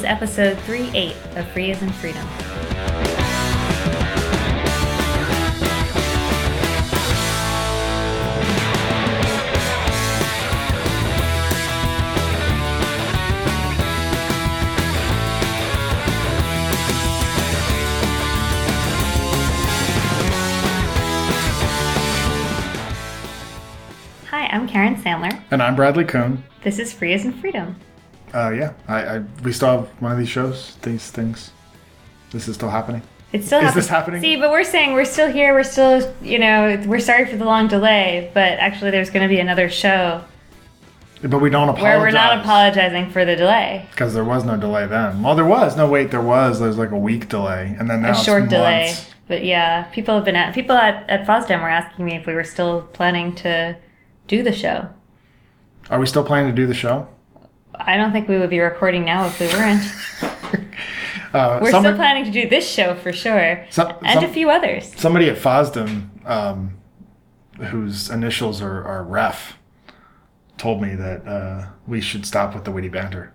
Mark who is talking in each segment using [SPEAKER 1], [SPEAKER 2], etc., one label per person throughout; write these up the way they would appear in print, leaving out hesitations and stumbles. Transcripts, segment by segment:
[SPEAKER 1] episode 38 of Free as in Freedom. Hi, I'm Karen Sandler.
[SPEAKER 2] And I'm Bradley Cohn.
[SPEAKER 1] This is Free as in Freedom.
[SPEAKER 2] We still have one of these shows, these things. This is still happening.
[SPEAKER 1] It's still
[SPEAKER 2] Is this happening?
[SPEAKER 1] See, but we're saying we're still here. We're still, we're sorry for the long delay, but actually there's going to be another show.
[SPEAKER 2] But we don't apologize.
[SPEAKER 1] Where we're not apologizing for the delay.
[SPEAKER 2] Because there was no delay then. Well, there was. No, wait, there was. There's like a week delay. And then now it's
[SPEAKER 1] short
[SPEAKER 2] months.
[SPEAKER 1] delay. But yeah, people at FOSDEM were asking me if we were still planning to do the show.
[SPEAKER 2] Are we still planning to do the show?
[SPEAKER 1] I don't think we would be recording now if we weren't. We're still planning to do this show for sure. And a few others.
[SPEAKER 2] Somebody at FOSDEM, whose initials are REF, told me that we should stop with the witty banter.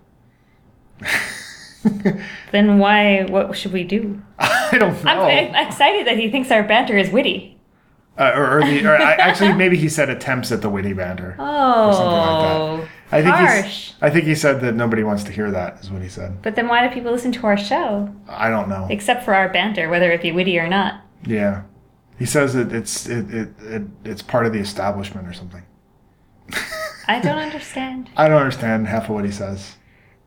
[SPEAKER 1] Then what should we do?
[SPEAKER 2] I don't know.
[SPEAKER 1] I'm excited that he thinks our banter is witty.
[SPEAKER 2] Actually, maybe he said attempts at the witty banter.
[SPEAKER 1] Oh,
[SPEAKER 2] or something like that.
[SPEAKER 1] harsh.
[SPEAKER 2] I think he said that nobody wants to hear that, is what he said.
[SPEAKER 1] But then why do people listen to our show?
[SPEAKER 2] I don't know.
[SPEAKER 1] Except for our banter, whether it be witty or not.
[SPEAKER 2] Yeah. He says it's part of the establishment or something.
[SPEAKER 1] I don't understand.
[SPEAKER 2] I don't understand half of what he says.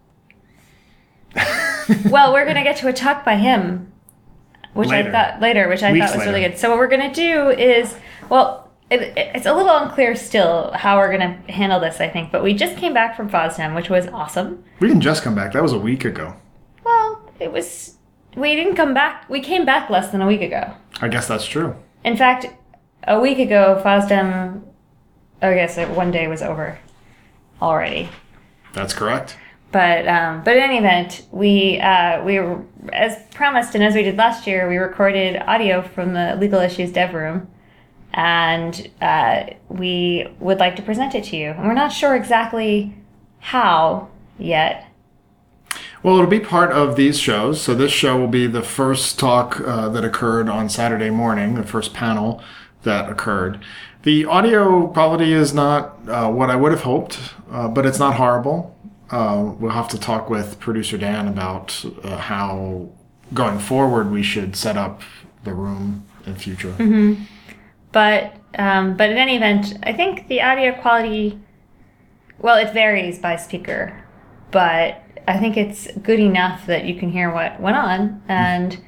[SPEAKER 1] Well, we're going to get to a talk by him. Which I thought was really good. So what we're going to do is, it's a little unclear still how we're going to handle this, I think. But we just came back from FOSDEM, which was awesome.
[SPEAKER 2] We didn't just come back. That was a week ago.
[SPEAKER 1] Well, we didn't come back. We came back less than a week ago.
[SPEAKER 2] I guess that's true.
[SPEAKER 1] In fact, a week ago, FOSDEM, I guess one day was over already.
[SPEAKER 2] That's correct.
[SPEAKER 1] But in any event, we were, as promised and as we did last year, we recorded audio from the Legal Issues Dev Room, and we would like to present it to you. And we're not sure exactly how yet.
[SPEAKER 2] Well, it'll be part of these shows. So this show will be the first talk that occurred on Saturday morning, the first panel that occurred. The audio quality is not what I would have hoped, but it's not horrible. We'll have to talk with producer Dan about how, going forward, we should set up the room in future.
[SPEAKER 1] Mm-hmm. But in any event, I think the audio quality, it varies by speaker, but I think it's good enough that you can hear what went on, and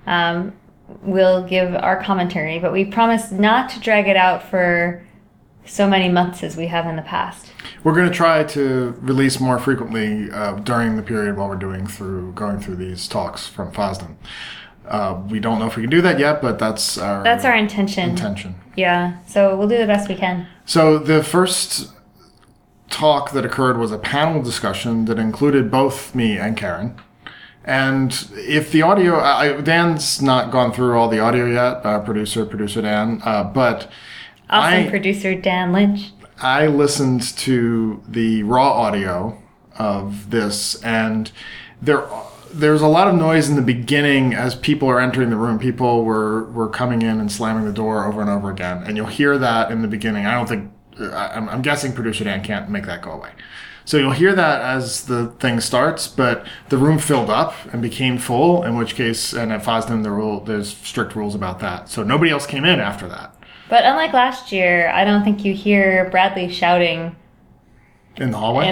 [SPEAKER 1] we'll give our commentary, but we promise not to drag it out for so many months as we have in the past.
[SPEAKER 2] We're going to try to release more frequently during the period while we're going through these talks from FOSDEM. We don't know if we can do that yet, but that's our intention.
[SPEAKER 1] Yeah, so we'll do the best we can.
[SPEAKER 2] So the first talk that occurred was a panel discussion that included both me and Karen. And if the audio, Dan's not gone through all the audio yet, producer Dan, but
[SPEAKER 1] producer Dan Lynch.
[SPEAKER 2] I listened to the raw audio of this, and there's a lot of noise in the beginning as people are entering the room. People were coming in and slamming the door over and over again, and you'll hear that in the beginning. I'm guessing producer Dan can't make that go away. So you'll hear that as the thing starts, but the room filled up and became full, in which case, and at FOSDEM, there's strict rules about that. So nobody else came in after that.
[SPEAKER 1] But unlike last year, I don't think you hear Bradley shouting
[SPEAKER 2] in the hallway.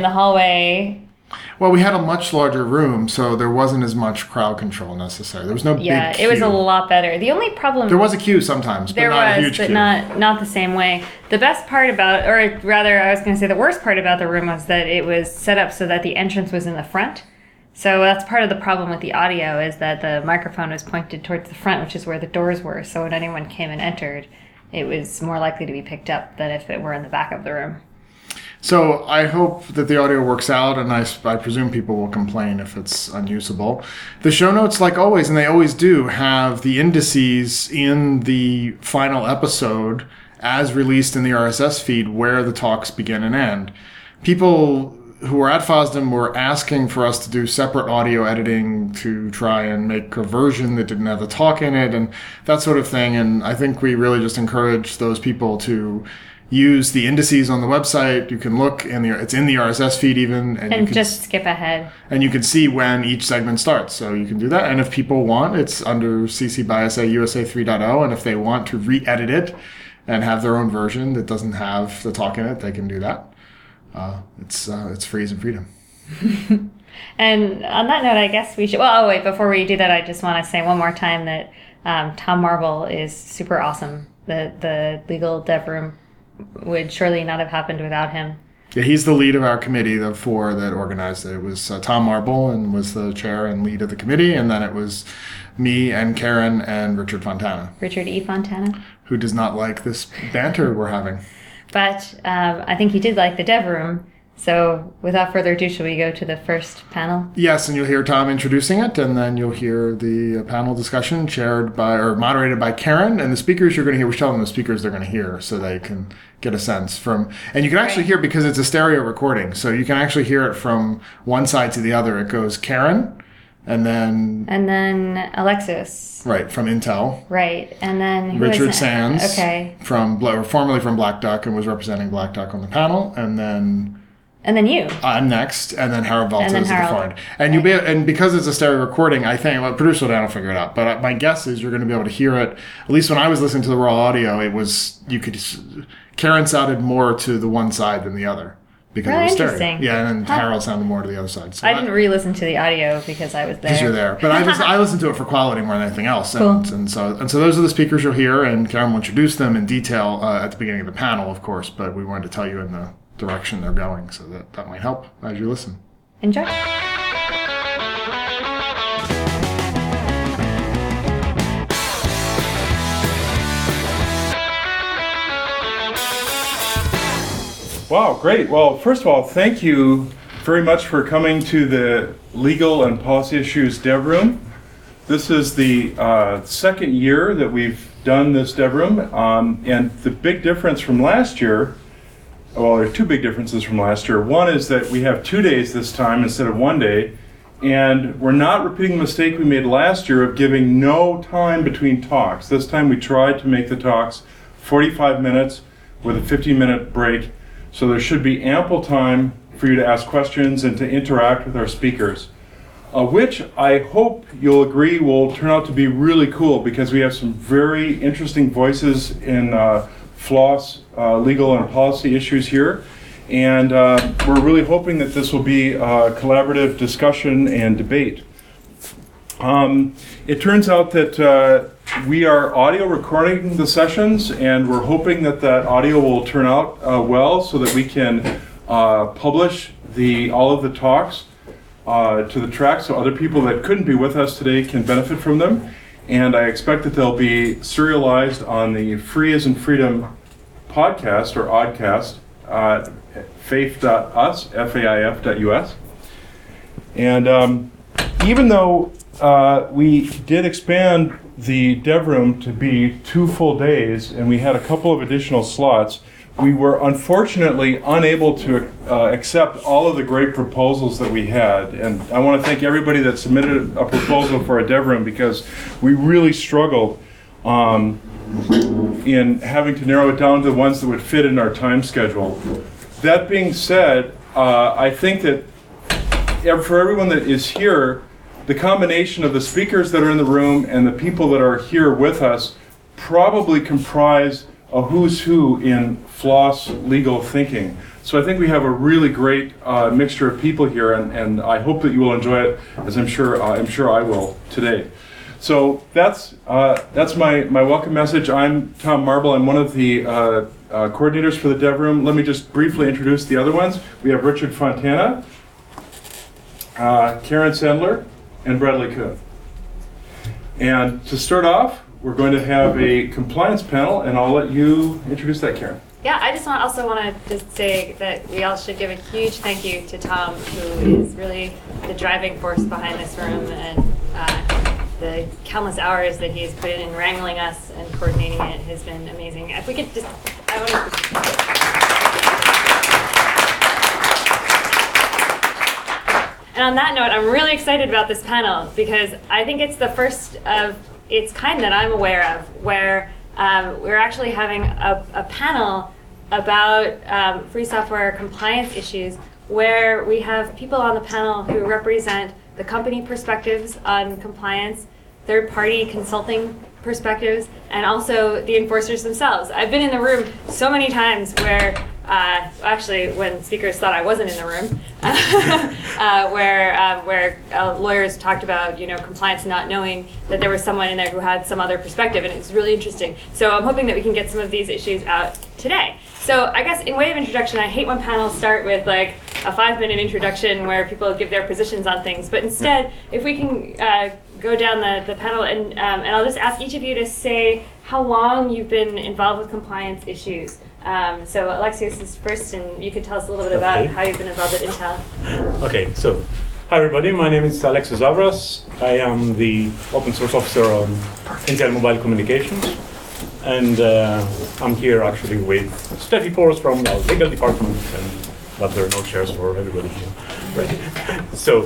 [SPEAKER 2] Well, we had a much larger room, so there wasn't as much crowd control necessary. There was no big queue.
[SPEAKER 1] Yeah, it was a lot better. The only problem...
[SPEAKER 2] There was a queue sometimes, but not a huge queue.
[SPEAKER 1] Not the same way. The best part about, or rather, I was going to say the worst part about the room was that it was set up so that the entrance was in the front. So that's part of the problem with the audio, is that the microphone was pointed towards the front, which is where the doors were. So when anyone came and entered, it was more likely to be picked up than if it were in the back of the room.
[SPEAKER 2] So I hope that the audio works out, and I presume people will complain if it's unusable. The show notes, like always, and they always do, have the indices in the final episode as released in the RSS feed where the talks begin and end. People who were at FOSDEM were asking for us to do separate audio editing to try and make a version that didn't have the talk in it and that sort of thing. And I think we really just encourage those people to use the indices on the website. You can look it's in the RSS feed even.
[SPEAKER 1] And
[SPEAKER 2] you can
[SPEAKER 1] just skip ahead.
[SPEAKER 2] And you can see when each segment starts. So you can do that. And if people want, it's under CC BY SA USA 3.0. And if they want to re-edit it and have their own version that doesn't have the talk in it, they can do that. It's freeze and freedom.
[SPEAKER 1] And on that note, I guess we should... Well, wait, before we do that, I just want to say one more time that Tom Marble is super awesome. The legal dev room would surely not have happened without him.
[SPEAKER 2] Yeah, he's the lead of our committee, the four that organized it. It was Tom Marble and was the chair and lead of the committee, and then it was me and Karen and Richard Fontana.
[SPEAKER 1] Richard E. Fontana.
[SPEAKER 2] Who does not like this banter we're having.
[SPEAKER 1] But I think he did like the dev room. So without further ado, shall we go to the first panel?
[SPEAKER 2] Yes, and you'll hear Tom introducing it, and then you'll hear the panel discussion moderated by Karen. And the speakers you're going to hear, we tell them the speakers they're going to hear so they can get a sense from. And you can actually hear, because it's a stereo recording, so you can actually hear it from one side to the other. It goes Karen, and then
[SPEAKER 1] Alexis.
[SPEAKER 2] Right, from Intel.
[SPEAKER 1] Right, and then
[SPEAKER 2] Richard Sands.
[SPEAKER 1] Okay.
[SPEAKER 2] Formerly from Black Duck and was representing Black Duck on the panel, and then
[SPEAKER 1] you.
[SPEAKER 2] I'm next, and then Harold Velta is at the far end. And
[SPEAKER 1] right.
[SPEAKER 2] And because it's a stereo recording, I think producer Dan will figure it out. But my guess is you're going to be able to hear it. At least when I was listening to the raw audio, Karen sounded more to the one side than the other because
[SPEAKER 1] really
[SPEAKER 2] it was stereo.
[SPEAKER 1] Interesting.
[SPEAKER 2] Yeah, and then Harold sounded more to the other side. So
[SPEAKER 1] I didn't re-listen to the audio because I was there.
[SPEAKER 2] Because you're there, but I listened to it for quality more than anything else.
[SPEAKER 1] Cool.
[SPEAKER 2] And so those are the speakers you'll hear, and Karen will introduce them in detail at the beginning of the panel, of course. But we wanted to tell you in the direction they're going, so that might help as you listen.
[SPEAKER 1] Enjoy.
[SPEAKER 3] Wow, great. Well, first of all, thank you very much for coming to the Legal and Policy Issues Dev Room. This is the second year that we've done this Dev Room, and the big difference from last year, well, there are two big differences from last year. One is that we have 2 days this time instead of 1 day, and we're not repeating the mistake we made last year of giving no time between talks. This time we tried to make the talks 45 minutes with a 15-minute break, so there should be ample time for you to ask questions and to interact with our speakers, which I hope you'll agree will turn out to be really cool because we have some very interesting voices in FLOSS legal and policy issues here. And we're really hoping that this will be a collaborative discussion and debate. It turns out that we are audio recording the sessions, and we're hoping that audio will turn out well so that we can publish all of the talks to the track so other people that couldn't be with us today can benefit from them. And I expect that they'll be serialized on the Free as in Freedom podcast or oddcast, faith.us, faif.us. And even though we did expand the dev room to be 2 full days and we had a couple of additional slots, we were unfortunately unable to accept all of the great proposals that we had. And I want to thank everybody that submitted a proposal for a dev room because we really struggled in having to narrow it down to the ones that would fit in our time schedule. That being said, I think that for everyone that is here, the combination of the speakers that are in the room and the people that are here with us probably comprise a who's who in FLOSS legal thinking. So I think we have a really great mixture of people here, and I hope that you will enjoy it, as I'm sure I will today. So that's my welcome message. I'm Tom Marble. I'm one of the coordinators for the dev room. Let me just briefly introduce the other ones. We have Richard Fontana, Karen Sandler, and Bradley Kuhn. And to start off, we're going to have a compliance panel, and I'll let you introduce that, Karen.
[SPEAKER 1] Yeah, I just want to just say that we all should give a huge thank you to Tom, who is really the driving force behind this room, and the countless hours that he's put in wrangling us and coordinating it has been amazing. If we could just, And on that note, I'm really excited about this panel because I think it's the first of its kind that I'm aware of, where we're actually having a panel about free software compliance issues, where we have people on the panel who represent the company perspectives on compliance, third-party consulting perspectives, and also the enforcers themselves. I've been in the room so many times where, actually when speakers thought I wasn't in the room, where lawyers talked about compliance not knowing that there was someone in there who had some other perspective, and it's really interesting. So I'm hoping that we can get some of these issues out today. So I guess in way of introduction, I hate when panels start with like a 5-minute introduction where people give their positions on things, but instead, if we can go down the panel, and I'll just ask each of you to say how long you've been involved with compliance issues. So Alexios is first, and you could tell us a little bit about how you've been involved at Intel.
[SPEAKER 4] Okay, so hi everybody, my name is Alexios Zavras. I am the open source officer on Intel Mobile Communications, and I'm here actually with Steffi Forrest from our legal department, but there are no chairs for everybody here. Right. So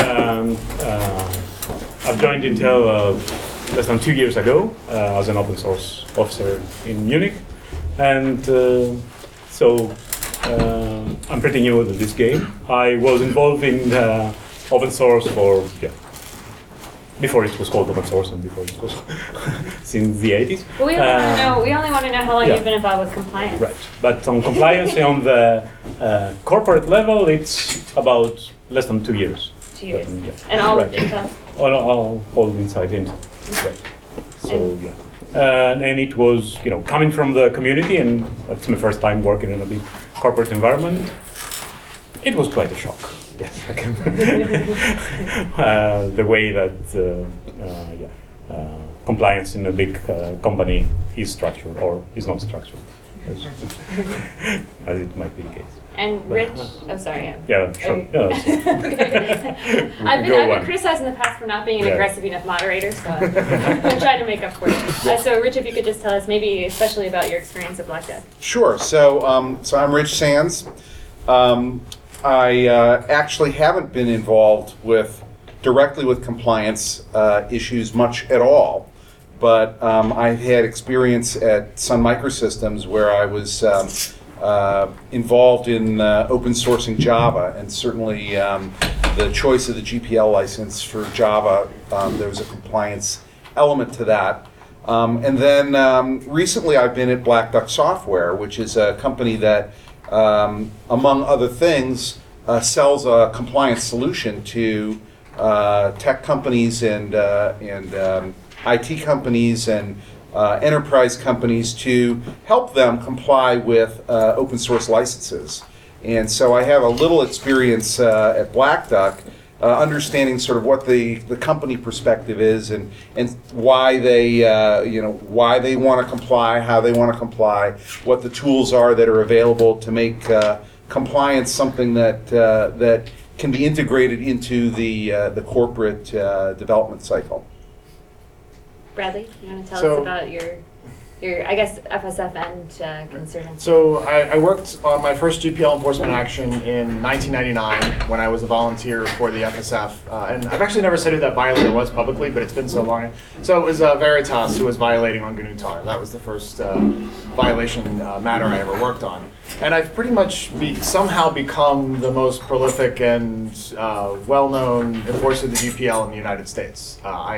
[SPEAKER 4] I've joined Intel less than 2 years ago as an open source officer in Munich. And so I'm pretty new to this game. I was involved in open source for, before it was called open source and before it was since the 80s.
[SPEAKER 1] But we only want to know how long you've been involved with compliance.
[SPEAKER 4] Right, but on compliance on the corporate level, it's about less than 2 years.
[SPEAKER 1] 2 years. And all with Intel?
[SPEAKER 4] All inside Intel. Right. So, and it was, coming from the community, and it's my first time working in a big corporate environment. It was quite a shock. Yes, I can. The way that compliance in a big company is structured or is not structured, as it might be the case.
[SPEAKER 1] And Rich, sorry.
[SPEAKER 4] Yeah, sure.
[SPEAKER 1] Okay. I've been criticized in the past for not being an aggressive enough moderator, so I'm trying to make up for it. So Rich, if you could just tell us maybe especially about your experience at Black Duck.
[SPEAKER 5] Sure. So I'm Rich Sands. I actually haven't been involved directly with compliance issues much at all, but I've had experience at Sun Microsystems where I was involved in open sourcing Java, and certainly the choice of the GPL license for Java, there was a compliance element to that. And then recently I've been at Black Duck Software, which is a company that, among other things, sells a compliance solution to tech companies and IT companies and enterprise companies to help them comply with open source licenses. And so I have a little experience at Black Duck, understanding sort of what the company perspective is and why they why they want to comply, how they want to comply, what the tools are that are available to make compliance something that can be integrated into the corporate development cycle.
[SPEAKER 1] Bradley, you want to tell us about your I guess FSF and concern?
[SPEAKER 2] So I worked on my first GPL enforcement action in 1999 when I was a volunteer for the FSF. And I've actually never said who that violator was publicly, but it's been so long. So it was Veritas who was violating on GNU Tar. That was the first violation matter I ever worked on. And I've pretty much somehow become the most prolific and well-known enforcer of the GPL in the United States.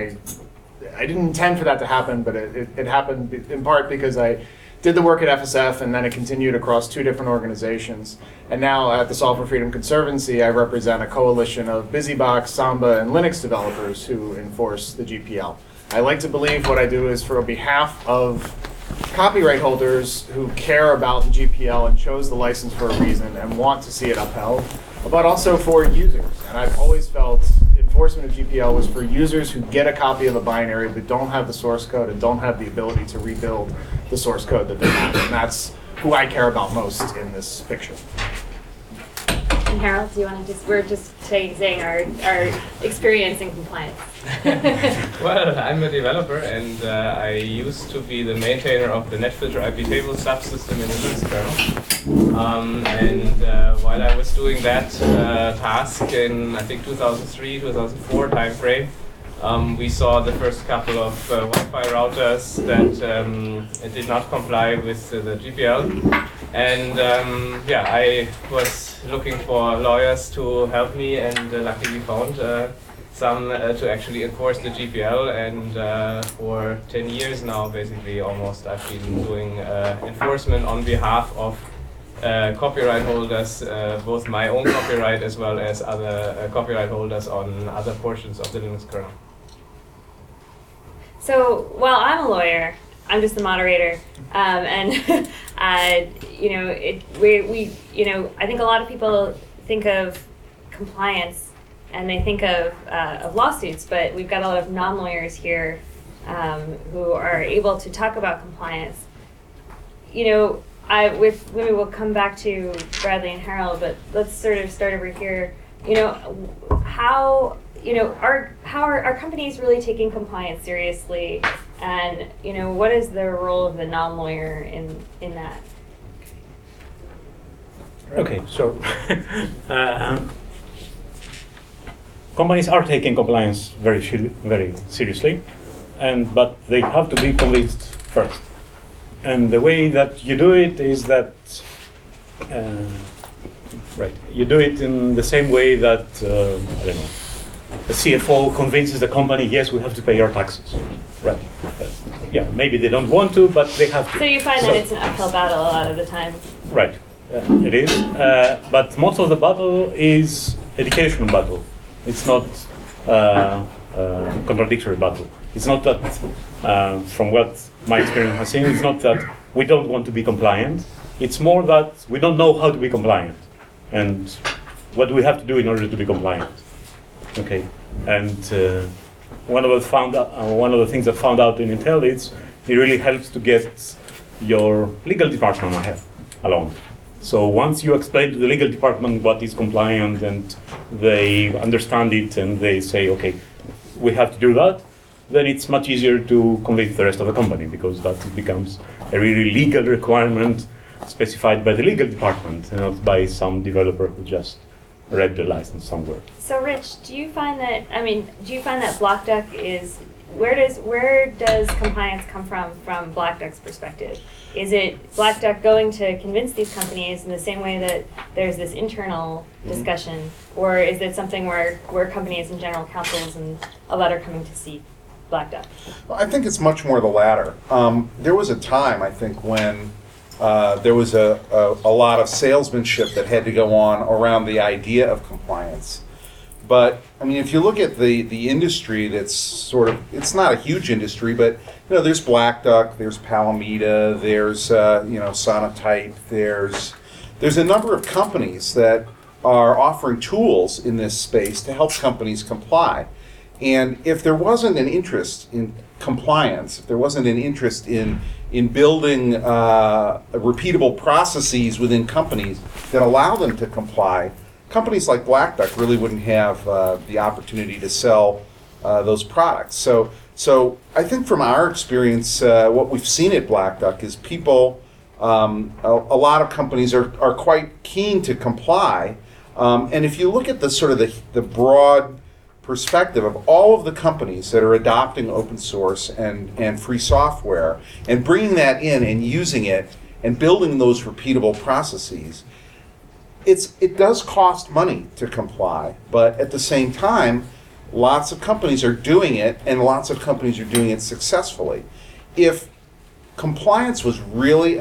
[SPEAKER 2] I didn't intend for that to happen, but it happened in part because I did the work at FSF, and then it continued across 2 different organizations. And now at the Software Freedom Conservancy, I represent a coalition of BusyBox, Samba, and Linux developers who enforce the GPL. I like to believe what I do is for behalf of copyright holders who care about the GPL and chose the license for a reason and want to see it upheld, but also for users. And I've always felt enforcement of GPL was for users who get a copy of a binary but don't have the source code and don't have the ability to rebuild the source code that they have. And that's who I care about most in this picture.
[SPEAKER 1] And Harold, do you want to we're just saying our experience in compliance?
[SPEAKER 6] Well, I'm a developer, and I used to be the maintainer of the NetFilter IP table subsystem in the Linux kernel. While I was doing that task in, I think, 2003, 2004 timeframe, we saw the first couple of Wi-Fi routers that did not comply with the GPL. And I was looking for lawyers to help me, and luckily found some to actually enforce the GPL. And for 10 years now, basically almost, I've been doing enforcement on behalf of copyright holders, both my own copyright as well as other copyright holders on other portions of the Linux kernel.
[SPEAKER 1] So while I'm a lawyer, I'm just the moderator, and I think a lot of people think of compliance and they think of lawsuits, but we've got a lot of non-lawyers here who are able to talk about compliance. Maybe we'll come back to Bradley and Harold, but let's sort of start over here. How are companies really taking compliance seriously, and what is the role of the non-lawyer in that?
[SPEAKER 4] Okay, so companies are taking compliance very seriously, but they have to be convinced first. And the way that you do it is that you do it in the same way that the CFO convinces the company, yes, we have to pay our taxes. Right. Maybe they don't want to, but they have to.
[SPEAKER 1] So you find that it's an uphill battle a lot of the time.
[SPEAKER 4] Right. It is. But most of the battle is educational battle. It's not contradictory battle. It's not that, from what my experience has seen, it's not that we don't want to be compliant. It's more that we don't know how to be compliant. And what do we have to do in order to be compliant? Okay, and one of the things I found out in Intel is it really helps to get your legal department ahead along. So once you explain to the legal department what is compliant and they understand it and they say, okay, we have to do that, then it's much easier to convince the rest of the company, because that becomes a really legal requirement specified by the legal department and not by some developer who just read the license somewhere.
[SPEAKER 1] So Rich, do you find that Black Duck is, where does compliance come from Black Duck's perspective? Is it Black Duck going to convince these companies in the same way that there's this internal discussion, or is it something where companies and general counsels and a letter coming to see Black Duck?
[SPEAKER 5] Well, I think it's much more the latter. There was a time, I think, when there was a lot of salesmanship that had to go on around the idea of compliance. But I mean, if you look at the industry, that's sort of, it's not a huge industry, but there's Black Duck, there's Palameda, there's Sonatype, there's a number of companies that are offering tools in this space to help companies comply. And if there wasn't an interest in compliance, if there wasn't an interest in building repeatable processes within companies that allow them to comply, companies like Black Duck really wouldn't have the opportunity to sell those products. So I think from our experience, what we've seen at Black Duck is people, a lot of companies are quite keen to comply. And if you look at the broad perspective of all of the companies that are adopting open source and free software and bringing that in and using it and building those repeatable processes, it does cost money to comply, but at the same time, lots of companies are doing it, and lots of companies are doing it successfully. If compliance was really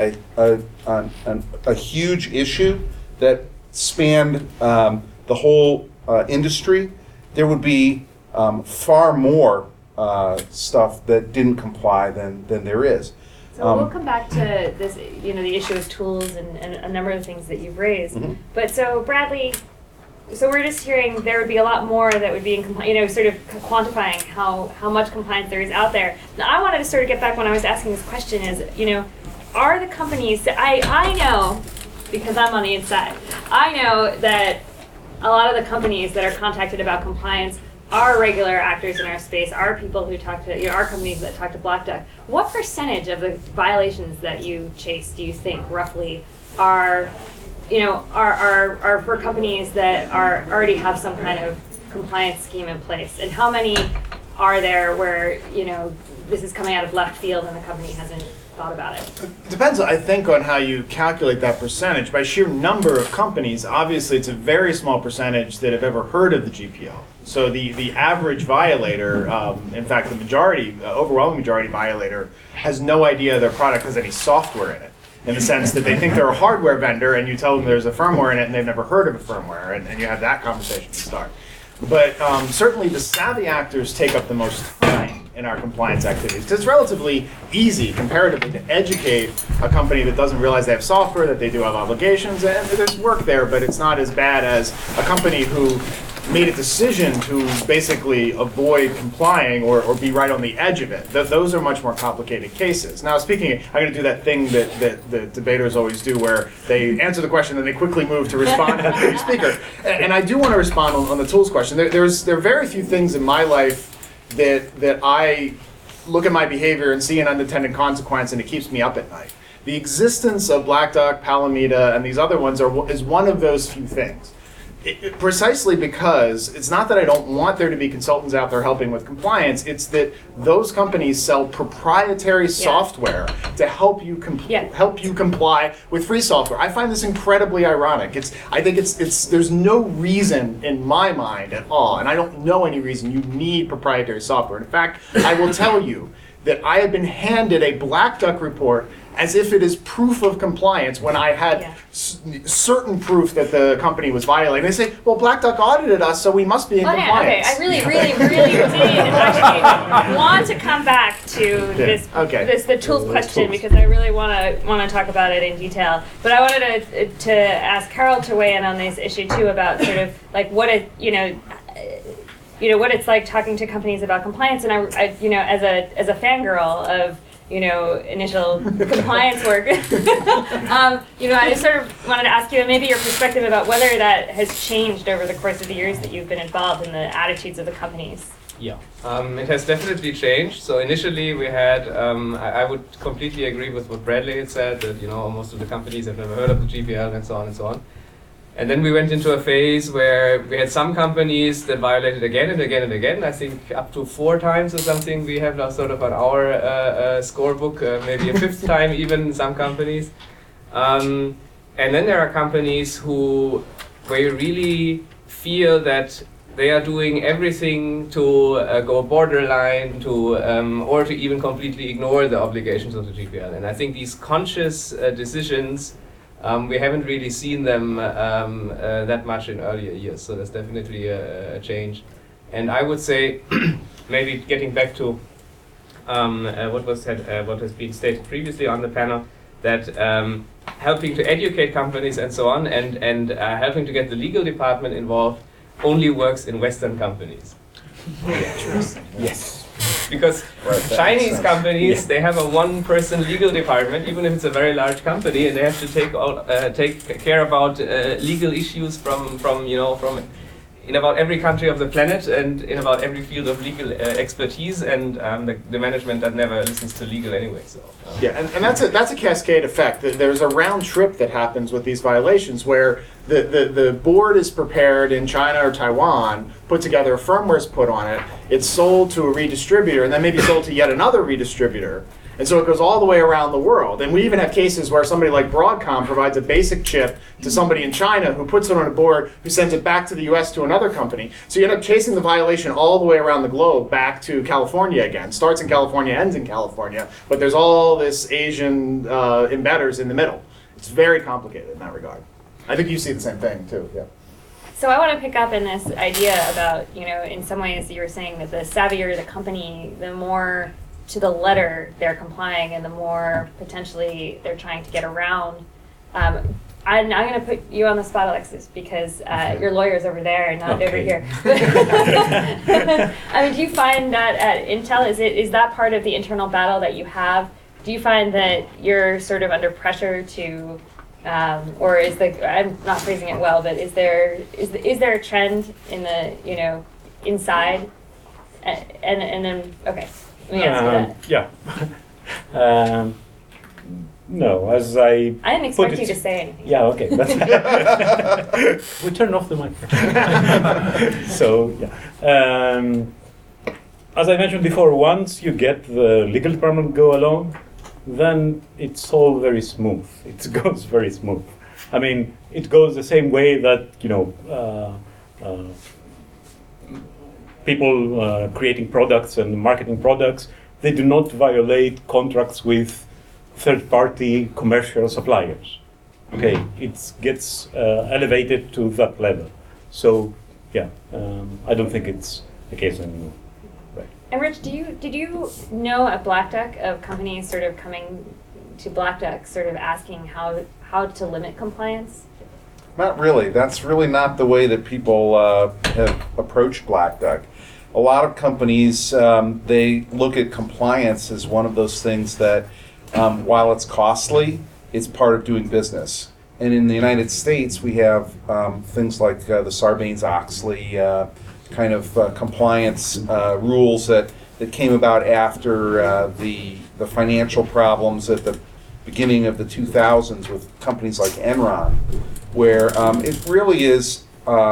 [SPEAKER 5] a huge issue that spanned the whole industry, there would be far more stuff that didn't comply than there is.
[SPEAKER 1] So we'll come back to this, the issue of tools and a number of things that you've raised. Mm-hmm. But so Bradley, so we're just hearing there would be a lot more that would be in compliance, sort of quantifying how much compliance there is out there. Now I wanted to sort of get back when I was asking this question is, are the companies, I know, because I'm on the inside, I know that a lot of the companies that are contacted about compliance are regular actors in our space, are people who talk to, are companies that talk to Black Duck. What percentage of the violations that you chase do you think roughly are for companies that already have some kind of compliance scheme in place? And how many are there where, this is coming out of left field and the company hasn't thought about it?
[SPEAKER 7] It depends, I think, on how you calculate that percentage. By sheer number of companies, obviously it's a very small percentage that have ever heard of the GPL. So the average violator, in fact, the majority, overwhelming majority violator, has no idea their product has any software in it. In the sense that they think they're a hardware vendor and you tell them there's a firmware in it and they've never heard of a firmware, and you have that conversation to start. But certainly the savvy actors take up the most time in our compliance activities. It's relatively easy comparatively to educate a company that doesn't realize they have software, that they do have obligations, and there's work there, but it's not as bad as a company who made a decision to basically avoid complying or be right on the edge of it. Those are much more complicated cases. Now, speaking, I'm going to do that thing that the debaters always do, where they answer the question and they quickly move to respond to the previous speaker. And I do want to respond on the tools question. There are very few things in my life that I look at my behavior and see an unintended consequence, and it keeps me up at night. The existence of Black Duck, Palameda, and these other ones is one of those few things. Precisely because it's not that I don't want there to be consultants out there helping with compliance, it's that those companies sell proprietary software to help you comply with free software. I find this incredibly ironic. I think there's no reason in my mind at all, and I don't know any reason you need proprietary software. In fact, I will tell you that I have been handed a Black Duck report as if it is proof of compliance when I had certain proof that the company was violating. They say, well, Black Duck audited us, so we must be in compliance.
[SPEAKER 1] Okay, I really did actually want to come back to the tools question, because I really want to talk about it in detail. But I wanted to ask Carol to weigh in on this issue too, about sort of like what it, what it's like talking to companies about compliance. And I as a fangirl of initial compliance work. I just sort of wanted to ask you maybe your perspective about whether that has changed over the course of the years that you've been involved in the attitudes of the companies.
[SPEAKER 6] Yeah, it has definitely changed. So initially we had, I would completely agree with what Bradley had said, that most of the companies have never heard of the GPL and so on and so on. And then we went into a phase where we had some companies that violated again and again and again. I think up to 4 times or something we have now sort of on our scorebook, maybe a 5th time even in some companies. And then there are companies where you really feel that they are doing everything to go borderline or to even completely ignore the obligations of the GPL. And I think these conscious decisions, we haven't really seen them that much in earlier years, so there's definitely a change. And I would say, maybe getting back to what has been stated previously on the panel, that helping to educate companies and so on, and helping to get the legal department involved only works in Western companies.
[SPEAKER 7] Yes.
[SPEAKER 6] Because Chinese companies, they have a 1-person legal department, even if it's a very large company, and they have to take care about legal issues from in about every country of the planet and in about every field of legal expertise, and the management that never listens to legal anyway. So
[SPEAKER 7] and that's a cascade effect. There's a round trip that happens with these violations where the board is prepared in China or Taiwan, put together, a firmware is put on it, it's sold to a redistributor, and then maybe sold to yet another redistributor. And so it goes all the way around the world. And we even have cases where somebody like Broadcom provides a basic chip to somebody in China who puts it on a board, who sends it back to the US to another company. So you end up chasing the violation all the way around the globe back to California again. Starts in California, ends in California, but there's all this Asian embedders in the middle. It's very complicated in that regard. I think you see the same thing too, yeah.
[SPEAKER 1] So I want to pick up in this idea about, in some ways you were saying that the savvier the company, the more to the letter they're complying and the more potentially they're trying to get around. I'm going to put you on the spot, Alexis, because your lawyer's over there and not over here. I mean, do you find that at Intel, is that part of the internal battle that you have? Do you find that you're sort of under pressure to or I'm not phrasing it well, but is there a trend in the inside, and then okay, let me answer that.
[SPEAKER 4] Yeah. No, as I
[SPEAKER 1] didn't expect you to say anything.
[SPEAKER 4] Yeah, okay. We turn off the microphone. So, yeah. As I mentioned before, once you get the legal department go along, then it's all very smooth. It goes very smooth. I mean, it goes the same way that, people creating products and marketing products, they do not violate contracts with third-party commercial suppliers. Okay, it gets elevated to that level. So, yeah, I don't think it's the case anymore. Right.
[SPEAKER 1] And Rich, did you know at Black Duck of companies sort of coming to Black Duck, sort of asking how to limit compliance?
[SPEAKER 5] Not really. That's really not the way that people have approached Black Duck. A lot of companies, they look at compliance as one of those things that, while it's costly, it's part of doing business. And in the United States, we have things like the Sarbanes-Oxley kind of compliance rules that came about after the financial problems at the beginning of the 2000s with companies like Enron, where it really is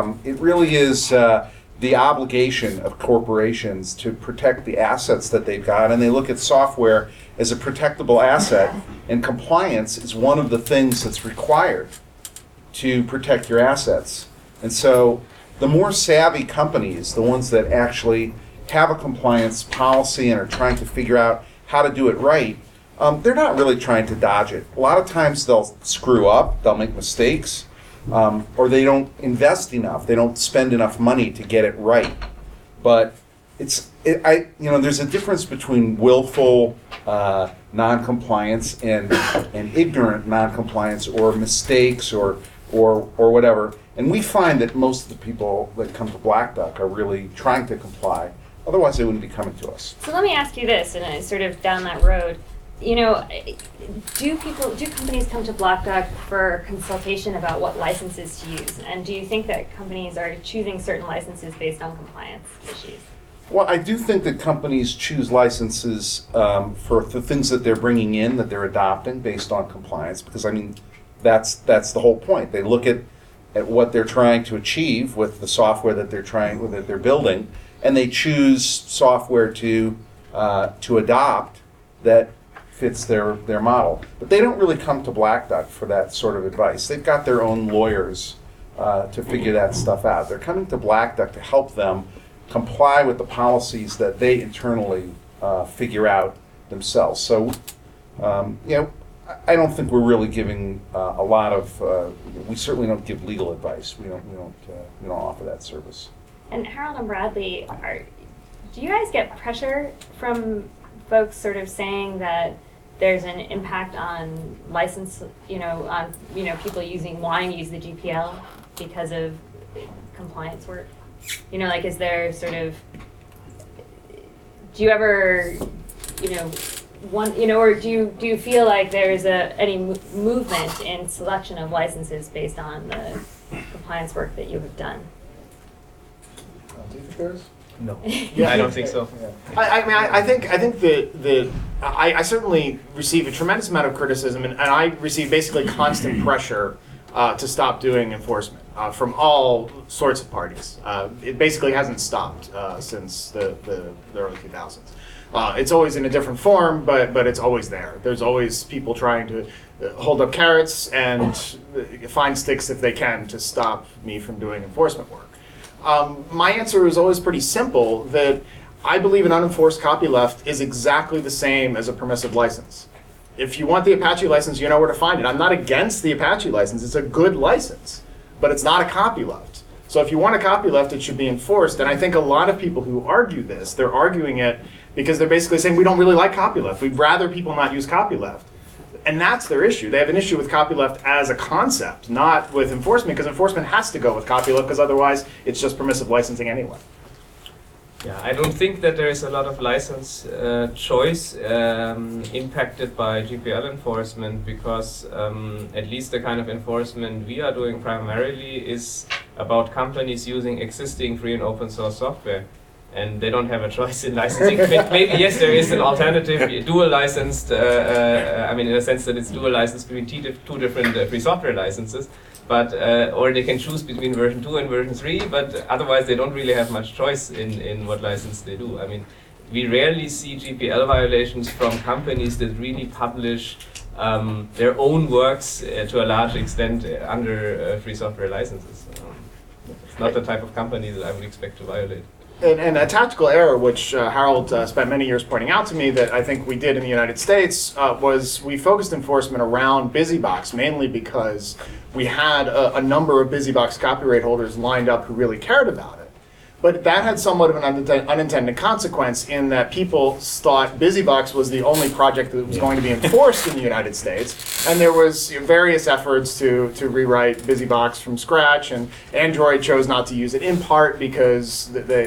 [SPEAKER 5] the obligation of corporations to protect the assets that they've got, and they look at software as a protectable asset, and compliance is one of the things that's required to protect your assets. And so the more savvy companies, the ones that actually have a compliance policy and are trying to figure out how to do it right, they're not really trying to dodge it. A lot of times they'll screw up, they'll make mistakes, or they don't invest enough, they don't spend enough money to get it right. But there's a difference between willful non-compliance and ignorant non-compliance, or mistakes, or whatever. And we find that most of the people that come to Black Duck are really trying to comply. Otherwise, they wouldn't be coming to us.
[SPEAKER 1] So let me ask you this, and it's sort of down that road. Do companies come to Black Duck for consultation about what licenses to use? And do you think that companies are choosing certain licenses based on compliance issues?
[SPEAKER 5] Well, I do think that companies choose licenses for the things that they're bringing in, that they're adopting based on compliance, because, I mean, that's the whole point. They look at what they're trying to achieve with the software that they're building, and they choose software to adopt that fits their model. But they don't really come to Black Duck for that sort of advice. They've got their own lawyers to figure that stuff out. They're coming to Black Duck to help them comply with the policies that they internally figure out themselves. So, I don't think we're really giving a lot of. We certainly don't give legal advice. We don't offer that service.
[SPEAKER 1] And Harold and Bradley, do you guys get pressure from folks sort of saying that there's an impact on license, on people wanting to use the GPL because of compliance work? Is there sort of, do you ever, or do you feel like there's any movement in selection of licenses based on the compliance work that you have done?
[SPEAKER 5] Do you think there is?
[SPEAKER 6] No.
[SPEAKER 7] Yeah,
[SPEAKER 6] I don't think so.
[SPEAKER 7] I think that I certainly receive a tremendous amount of criticism, and I receive basically constant pressure to stop doing enforcement from all sorts of parties. It basically hasn't stopped since the early 2000s. It's always in a different form, but it's always there. There's always people trying to hold up carrots and find sticks if they can to stop me from doing enforcement work. My answer is always pretty simple, that I believe an unenforced copyleft is exactly the same as a permissive license. If you want the Apache license, you know where to find it. I'm not against the Apache license. It's a good license, but it's not a copyleft. So if you want a copyleft, it should be enforced. And I think a lot of people who argue this, they're arguing it because they're basically saying, we don't really like copyleft. We'd rather people not use copyleft. And that's their issue. They have an issue with copyleft as a concept, not with enforcement, because enforcement has to go with copyleft, because otherwise it's just permissive licensing anyway.
[SPEAKER 6] Yeah, I don't think that there is a lot of license choice impacted by GPL enforcement, because at least the kind of enforcement we are doing primarily is about companies using existing free and open source software. And they don't have a choice in licensing. Maybe yes, there is an alternative, dual licensed. I mean, in a sense that it's dual licensed between two different free software licenses. But or they can choose between version 2 and version 3. But otherwise, they don't really have much choice in what license they do. I mean, we rarely see GPL violations from companies that really publish their own works to a large extent under free software licenses. It's not the type of company that I would expect to violate.
[SPEAKER 7] And a tactical error, which Harold spent many years pointing out to me, that I think we did in the United States, was we focused enforcement around BusyBox, mainly because we had a number of BusyBox copyright holders lined up who really cared about it. But that had somewhat of an unintended consequence in that people thought BusyBox was the only project that was going to be enforced in the United States. And there was various efforts to rewrite BusyBox from scratch, and Android chose not to use it in part because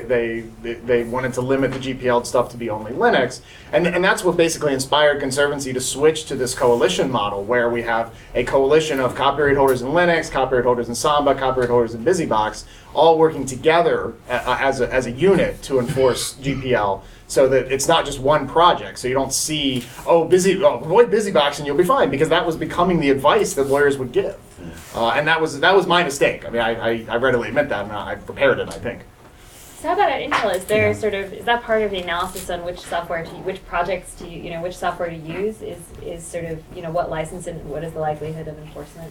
[SPEAKER 7] they wanted to limit the GPL stuff to be only Linux. And that's what basically inspired Conservancy to switch to this coalition model, where we have a coalition of copyright holders in Linux, copyright holders in Samba, copyright holders in BusyBox, all working together as a unit to enforce GPL, so that it's not just one project. So you don't see, avoid BusyBox and you'll be fine, because that was becoming the advice that lawyers would give. And that was my mistake. I mean, I readily admit that, and I prepared it, I think.
[SPEAKER 1] So how about at Intel? Is there is that part of the analysis on which software which projects to which software to use? Is sort of what license and what is the likelihood of enforcement?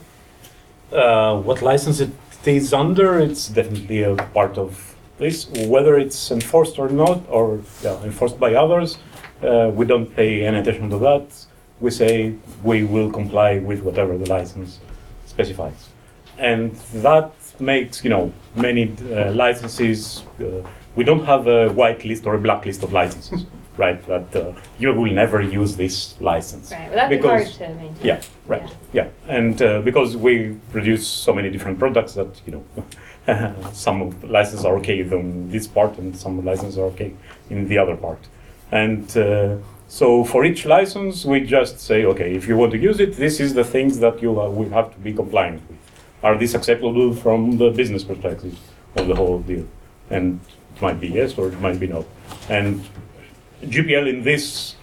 [SPEAKER 4] What license it is under, it's definitely a part of this. Whether it's enforced or not, or enforced by others, we don't pay any attention to that. We say we will comply with whatever the license specifies. And that makes, many licenses, we don't have a white list or a black list of licenses, right? That you will never use this license.
[SPEAKER 1] Right, well, that'd be hard to maintain.
[SPEAKER 4] Yeah, right, yeah. And because we produce so many different products that, some licenses are okay in this part and some licenses are okay in the other part. And so for each license, we just say, okay, if you want to use it, this is the things that you will have to be compliant with. Are these acceptable from the business perspective of the whole deal? And it might be yes or it might be no. And GPL in this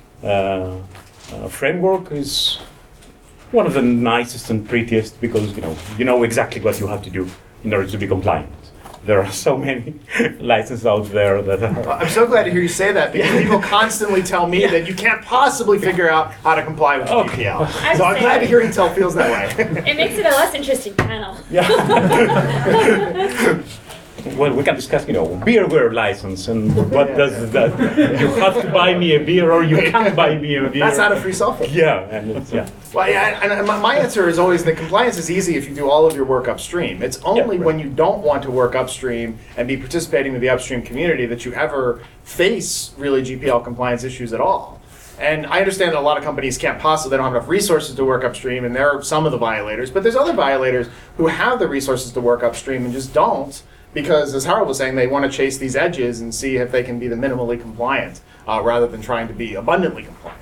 [SPEAKER 4] framework is one of the nicest and prettiest, because you know exactly what you have to do in order to be compliant. There are so many licenses out there that are...
[SPEAKER 7] I'm so glad to hear you say that, because people constantly tell me that you can't possibly figure out how to comply with GPL. So I'm glad to hear Intel feels that way.
[SPEAKER 1] It makes it a less interesting panel.
[SPEAKER 4] Yeah. Well, we can discuss, beerware license and what does that. You have to buy me a beer or you can't buy me a beer.
[SPEAKER 7] That's not a free software.
[SPEAKER 4] Yeah, and
[SPEAKER 7] Well, and my answer is always that compliance is easy if you do all of your work upstream. It's only when you don't want to work upstream and be participating with the upstream community that you ever face really GPL compliance issues at all. And I understand that a lot of companies they don't have enough resources to work upstream, and there are some of the violators, but there's other violators who have the resources to work upstream and just don't, because, as Harold was saying, they want to chase these edges and see if they can be the minimally compliant rather than trying to be abundantly compliant.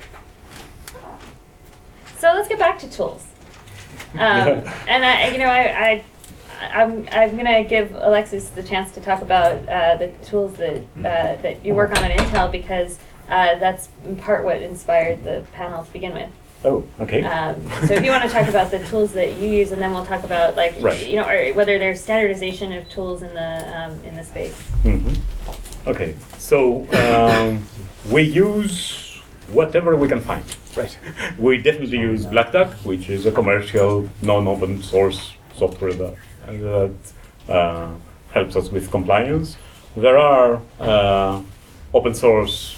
[SPEAKER 1] So let's get back to tools. And I'm going to give Alexis the chance to talk about the tools that you work on at Intel, because that's in part what inspired the panel to begin with.
[SPEAKER 4] Oh, okay.
[SPEAKER 1] So if you want to talk about the tools that you use, and then we'll talk about or whether there's standardization of tools in the space.
[SPEAKER 4] Mm-hmm. Okay. So we use whatever we can find. Right. We definitely use Black Duck, which is a commercial, non-open source software that helps us with compliance. There are open source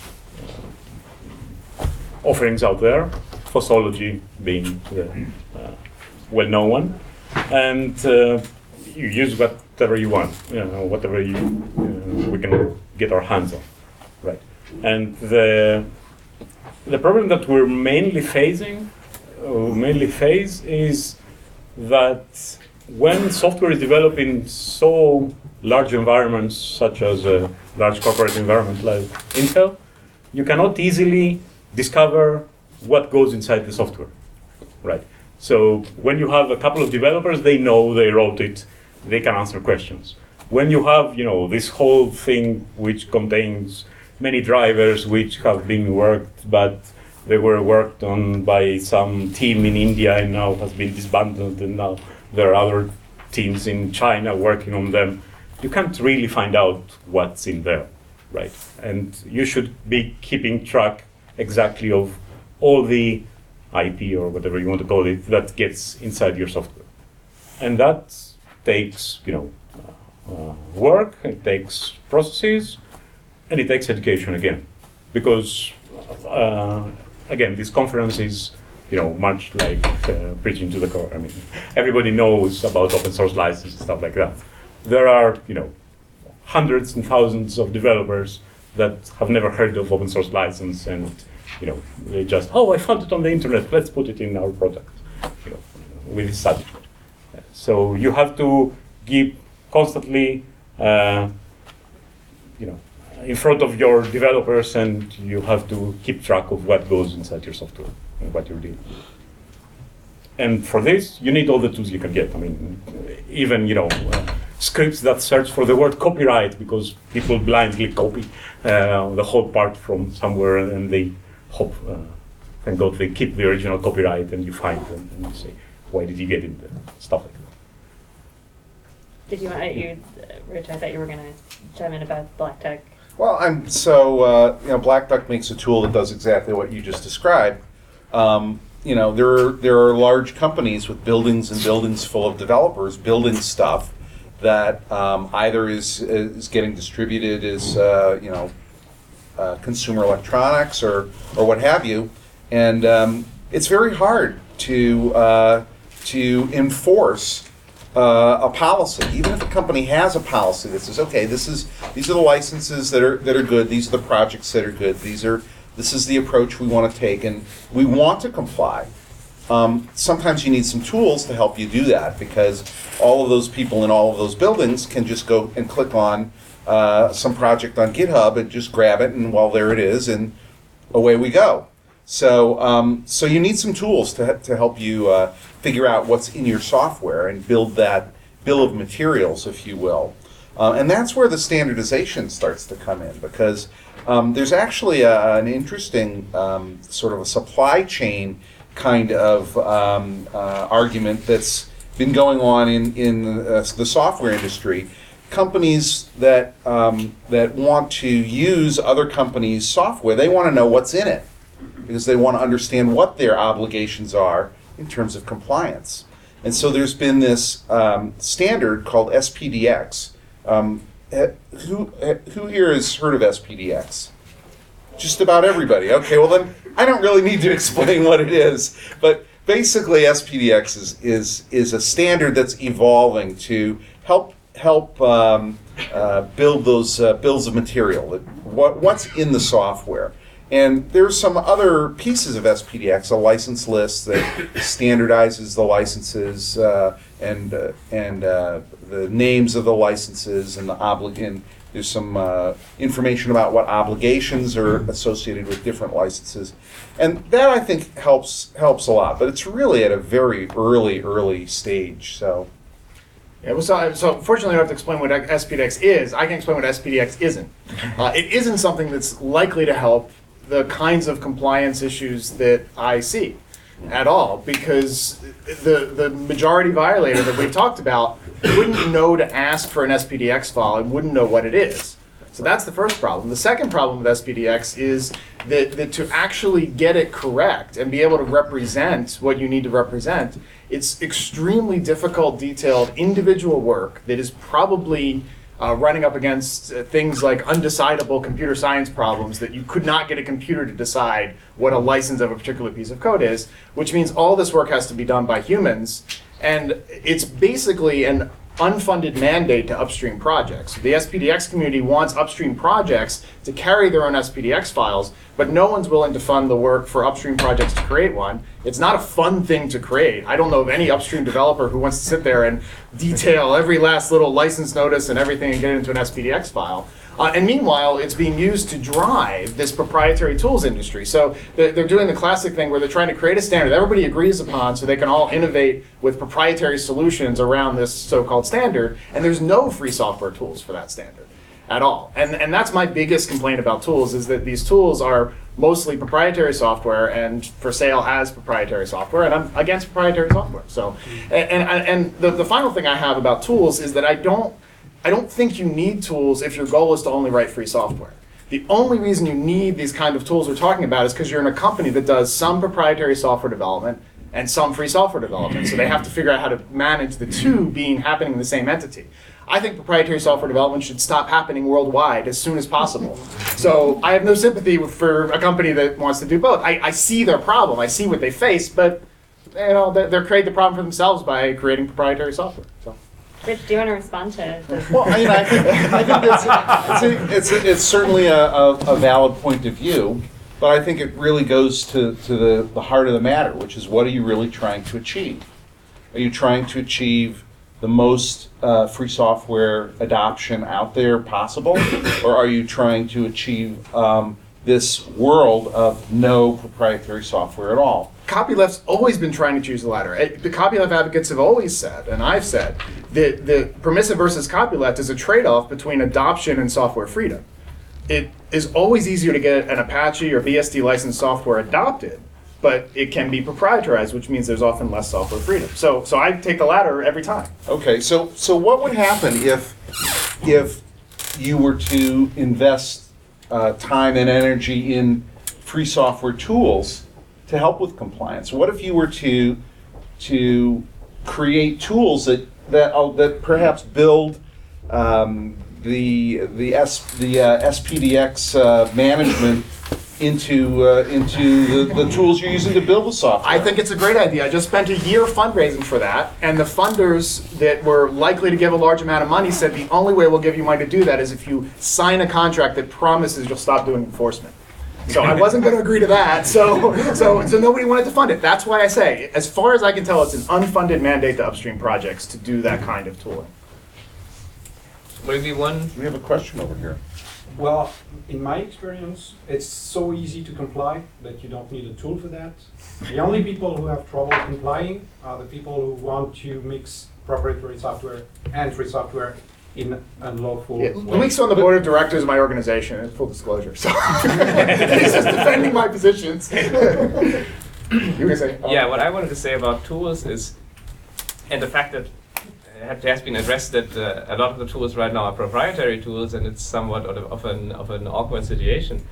[SPEAKER 4] offerings out there. Fossology being the well-known one, and you use whatever you want, whatever we can get our hands on, right? And the problem that we're mainly face is that when software is developed in so large environments, such as a large corporate environment like Intel, you cannot easily discover what goes inside the software, right? So when you have a couple of developers, they know they wrote it, they can answer questions. When you have, this whole thing which contains many drivers which have been worked, but they were worked on by some team in India and now has been disbanded, and now there are other teams in China working on them, you can't really find out what's in there, right? And you should be keeping track exactly of all the IP or whatever you want to call it that gets inside your software. And that takes, work, it takes processes, and it takes education again. Because, again, this conference is, much like preaching to the core. I mean, everybody knows about open source license and stuff like that. There are, hundreds and thousands of developers that have never heard of open source license, and they just, I found it on the internet, let's put it in our product, with this attitude. So you have to keep constantly, in front of your developers, and you have to keep track of what goes inside your software and what you're doing. And for this, you need all the tools you can get. I mean, even, scripts that search for the word copyright, because people blindly copy the whole part from somewhere, and they hope, thank God, they keep the original copyright, and you find them and you say, why did you get it there? Stuff like that.
[SPEAKER 1] Did you want Rich, I thought you were going to chime in about Black Duck.
[SPEAKER 5] Well, Black Duck makes a tool that does exactly what you just described. There are large companies with buildings and buildings full of developers building stuff that either is getting distributed as consumer electronics or what have you, and it's very hard to enforce a policy, even if a company has a policy that says, okay, these are the licenses that are good, these are the projects that are good, this is the approach we want to take, and we want to comply. Sometimes you need some tools to help you do that, because all of those people in all of those buildings can just go and click on some project on GitHub and just grab it, and there it is, and away we go. So you need some tools to help you figure out what's in your software and build that bill of materials, if you will. And that's where the standardization starts to come in, because there's actually an interesting sort of a supply chain kind of argument that's been going on in the software industry. Companies that want to use other companies' software, they want to know what's in it, because they want to understand what their obligations are in terms of compliance. And so there's been this standard called SPDX. Who here has heard of SPDX? Just about everybody. Okay, well then I don't really need to explain what it is, but basically SPDX is a standard that's evolving to help build those bills of material, what's in the software. And there's some other pieces of SPDX, a license list that standardizes the licenses and the names of the licenses and there's some information about what obligations are associated with different licenses. And that, I think, helps a lot. But it's really at a very early stage. So.
[SPEAKER 7] Yeah, so fortunately, I don't have to explain what SPDX is. I can explain what SPDX isn't. It isn't something that's likely to help the kinds of compliance issues that I see at all, because the majority violator that we talked about wouldn't know to ask for an SPDX file and wouldn't know what it is. So that's the first problem. The second problem with SPDX is that to actually get it correct and be able to represent what you need to represent, it's extremely difficult, detailed, individual work that is probably running up against things like undecidable computer science problems that you could not get a computer to decide what a license of a particular piece of code is, which means all this work has to be done by humans. And it's basically an unfunded mandate to upstream projects. The SPDX community wants upstream projects to carry their own SPDX files, but no one's willing to fund the work for upstream projects to create one. It's not a fun thing to create. I don't know of any upstream developer who wants to sit there and detail every last little license notice and everything and get it into an SPDX file. And meanwhile, it's being used to drive this proprietary tools industry. So they're doing the classic thing where they're trying to create a standard that everybody agrees upon so they can all innovate with proprietary solutions around this so-called standard. And there's no free software tools for that standard at all. And that's my biggest complaint about tools, is that these tools are mostly proprietary software and for sale as proprietary software, and I'm against proprietary software. So, and the final thing I have about tools is that I don't think you need tools if your goal is to only write free software. The only reason you need these kind of tools we're talking about is because you're in a company that does some proprietary software development and some free software development. So they have to figure out how to manage the two happening in the same entity. I think proprietary software development should stop happening worldwide as soon as possible. So I have no sympathy for a company that wants to do both. I see their problem, I see what they face, but they're creating the problem for themselves by creating proprietary software. So.
[SPEAKER 1] Rich, do you want to respond to this?
[SPEAKER 5] Well, I think it's certainly a valid point of view, but I think it really goes to the heart of the matter, which is, what are you really trying to achieve? Are you trying to achieve the most free software adoption out there possible, or are you trying to achieve this world of no proprietary software at all?
[SPEAKER 7] Copyleft's always been trying to choose the latter. The copyleft advocates have always said, and I've said, that the permissive versus copyleft is a trade-off between adoption and software freedom. It is always easier to get an Apache or BSD licensed software adopted, but it can be proprietarized, which means there's often less software freedom. So I take the latter every time.
[SPEAKER 5] Okay, so what would happen if you were to invest time and energy in free software tools to help with compliance? What if you were to create tools that perhaps build the SPDX management into the tools you're using to build the software?
[SPEAKER 7] I think it's a great idea. I just spent a year fundraising for that, and the funders that were likely to give a large amount of money said the only way we'll give you money to do that is if you sign a contract that promises you'll stop doing enforcement. So I wasn't going to agree to that, so nobody wanted to fund it. That's why I say, as far as I can tell, it's an unfunded mandate to upstream projects to do that kind of tooling.
[SPEAKER 6] Maybe one.
[SPEAKER 5] We have a question over here.
[SPEAKER 8] Well, in my experience, it's so easy to comply that you don't need a tool for that. The only people who have trouble complying are the people who want to mix proprietary software and free software in unlawful way.
[SPEAKER 7] Luik's on the board of directors of my organization, in full disclosure, so he's just defending my positions. You were gonna say?
[SPEAKER 6] Yeah, what I wanted to say about tools is, and the fact that it has been addressed that a lot of the tools right now are proprietary tools, and it's somewhat of an awkward situation.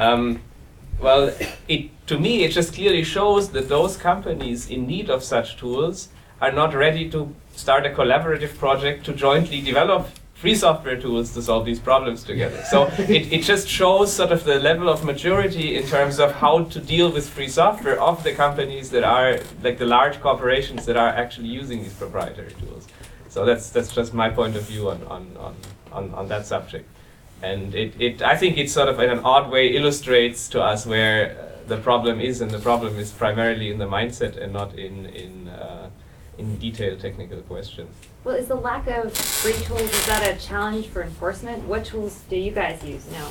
[SPEAKER 6] Well, to me, it just clearly shows that those companies in need of such tools are not ready to start a collaborative project to jointly develop free software tools to solve these problems together. So it just shows sort of the level of maturity in terms of how to deal with free software of the companies that are, like the large corporations that are actually using these proprietary tools. So that's just my point of view on that subject. And I think it sort of in an odd way illustrates to us where the problem is, and the problem is primarily in the mindset and not in detailed technical questions.
[SPEAKER 1] Well, is the lack of free tools, is that a challenge for enforcement? What tools do you guys use now?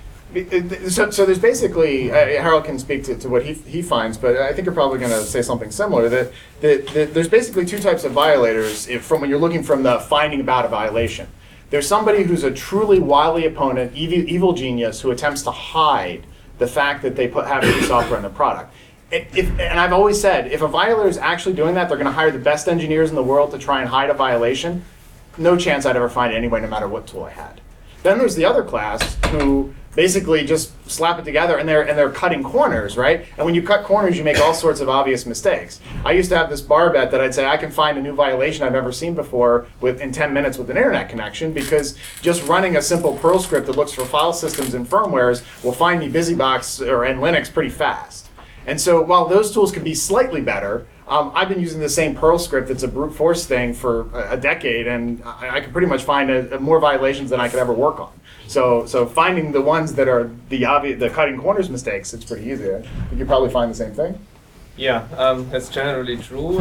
[SPEAKER 7] So there's basically, Harold can speak to what he finds, but I think you're probably going to say something similar, that there's basically two types of violators from when you're looking from the finding about a violation. There's somebody who's a truly wily opponent, evil genius, who attempts to hide the fact that they have free software in their product. And I've always said, if a violator is actually doing that, they're going to hire the best engineers in the world to try and hide a violation. No chance I'd ever find it anyway, no matter what tool I had. Then there's the other class who basically just slap it together, and they're cutting corners, right? And when you cut corners, you make all sorts of obvious mistakes. I used to have this bar bet that I'd say I can find a new violation I've never seen before in 10 minutes with an internet connection, because just running a simple Perl script that looks for file systems and firmwares will find me BusyBox and Linux pretty fast. And so while those tools can be slightly better, I've been using the same Perl script that's a brute force thing for a decade, and I could pretty much find more violations than I could ever work on. So finding the ones that are the cutting corners mistakes, it's pretty easy. I think you probably find the same thing.
[SPEAKER 6] Yeah, that's generally true.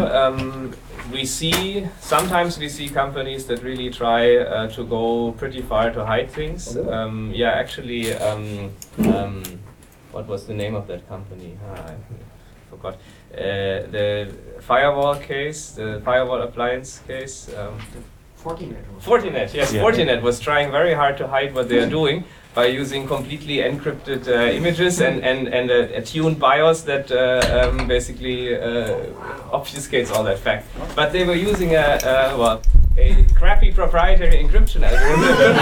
[SPEAKER 6] Sometimes we see companies that really try to go pretty far to hide things. What was the name of that company? I forgot. The firewall case, the firewall appliance case. Fortinet, yes. Yeah. Fortinet was trying very hard to hide what they are doing by using completely encrypted images and a tuned BIOS that basically obfuscates all that fact. But they were using a crappy proprietary encryption algorithm.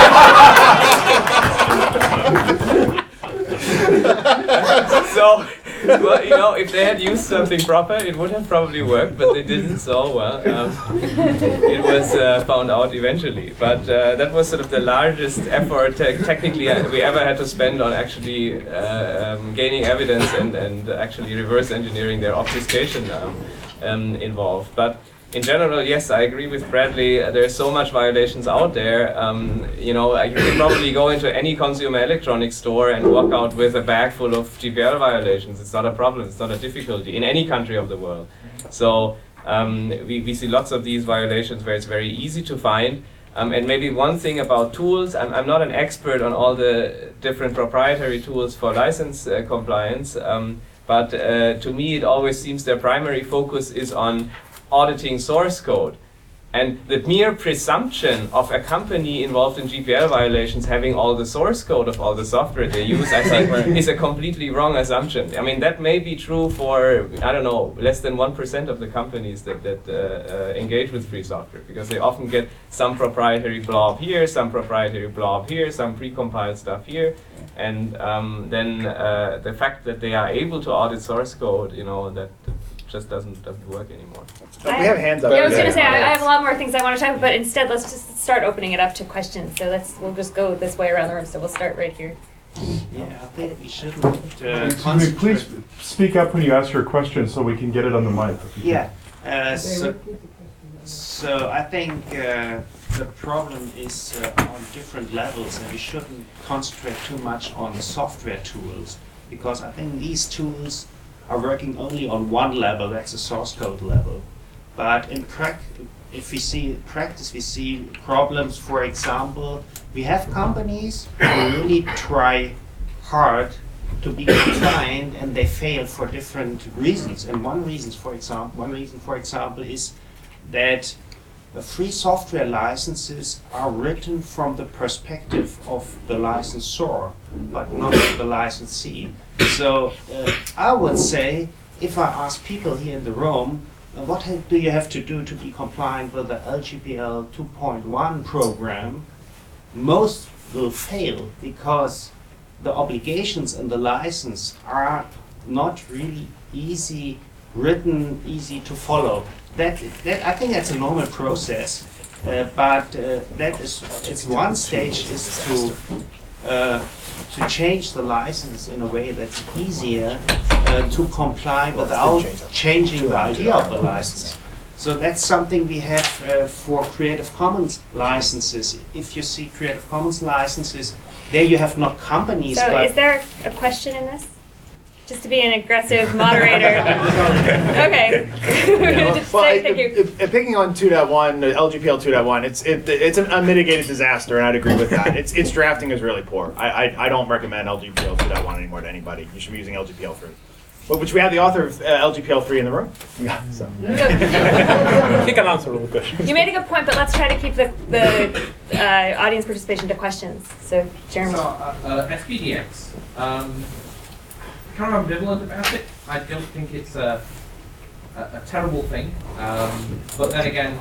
[SPEAKER 6] So, well, if they had used something proper, it would have probably worked, but they didn't, so it was found out eventually. But that was sort of the largest effort technically we ever had to spend on actually gaining evidence and actually reverse engineering their obfuscation involved. But in general, yes, I agree with Bradley. There's so much violations out there. You can probably go into any consumer electronics store and walk out with a bag full of GPL violations. It's not a problem. It's not a difficulty in any country of the world. So we see lots of these violations where it's very easy to find. And maybe one thing about tools, I'm not an expert on all the different proprietary tools for license compliance, but to me it always seems their primary focus is on auditing source code. And the mere presumption of a company involved in GPL violations having all the source code of all the software they use, I think, is a completely wrong assumption. I mean, that may be true for, I don't know, less than 1% of the companies that engage with free software, because they often get some proprietary blob here, some proprietary blob here, some precompiled stuff here, and then the fact that they are able to audit source code, that just doesn't work anymore.
[SPEAKER 7] We have hands up.
[SPEAKER 1] Yeah, I was going to say, I have a lot more things I want to talk about, but instead let's just start opening it up to questions. So we'll just go this way around the room, so we'll start right here.
[SPEAKER 9] Yeah, I think we shouldn't
[SPEAKER 3] Please speak up when you ask your question so we can get it on the mic.
[SPEAKER 9] Yeah, so I think the problem is on different levels, and we shouldn't concentrate too much on software tools, because I think these tools are working only on one level, that's the source code level. But if we see practice, we see problems. For example, we have companies who really try hard to be compliant, and they fail for different reasons. And one reason, for example, is that the free software licenses are written from the perspective of the licensor, but not the licensee. So I would say, if I ask people here in the room, what do you have to do to be compliant with the LGPL 2.1 program, most will fail because the obligations in the license are not really easy to follow. That I think that's a normal process, but it's one stage is to change the license in a way that's easier to comply without changing the idea of the license. So that's something we have for Creative Commons licenses. If you see Creative Commons licenses, there you have not companies.
[SPEAKER 1] So is there a question in this? Just to be an aggressive moderator. Okay. Thank you.
[SPEAKER 7] Picking on 2.1, LGPL 2.1, it's an unmitigated disaster, and I'd agree with that. Its drafting is really poor. I don't recommend LGPL 2.1 anymore to anybody. You should be using LGPL 3. Which we have the author of LGPL 3 in the room. Yeah, so.
[SPEAKER 4] He can answer all the questions.
[SPEAKER 1] You made a good point, but let's try to keep the audience participation to questions. So, Jeremy.
[SPEAKER 10] So, SPDX. Kind of ambivalent about it. I don't think it's a terrible thing, but then again,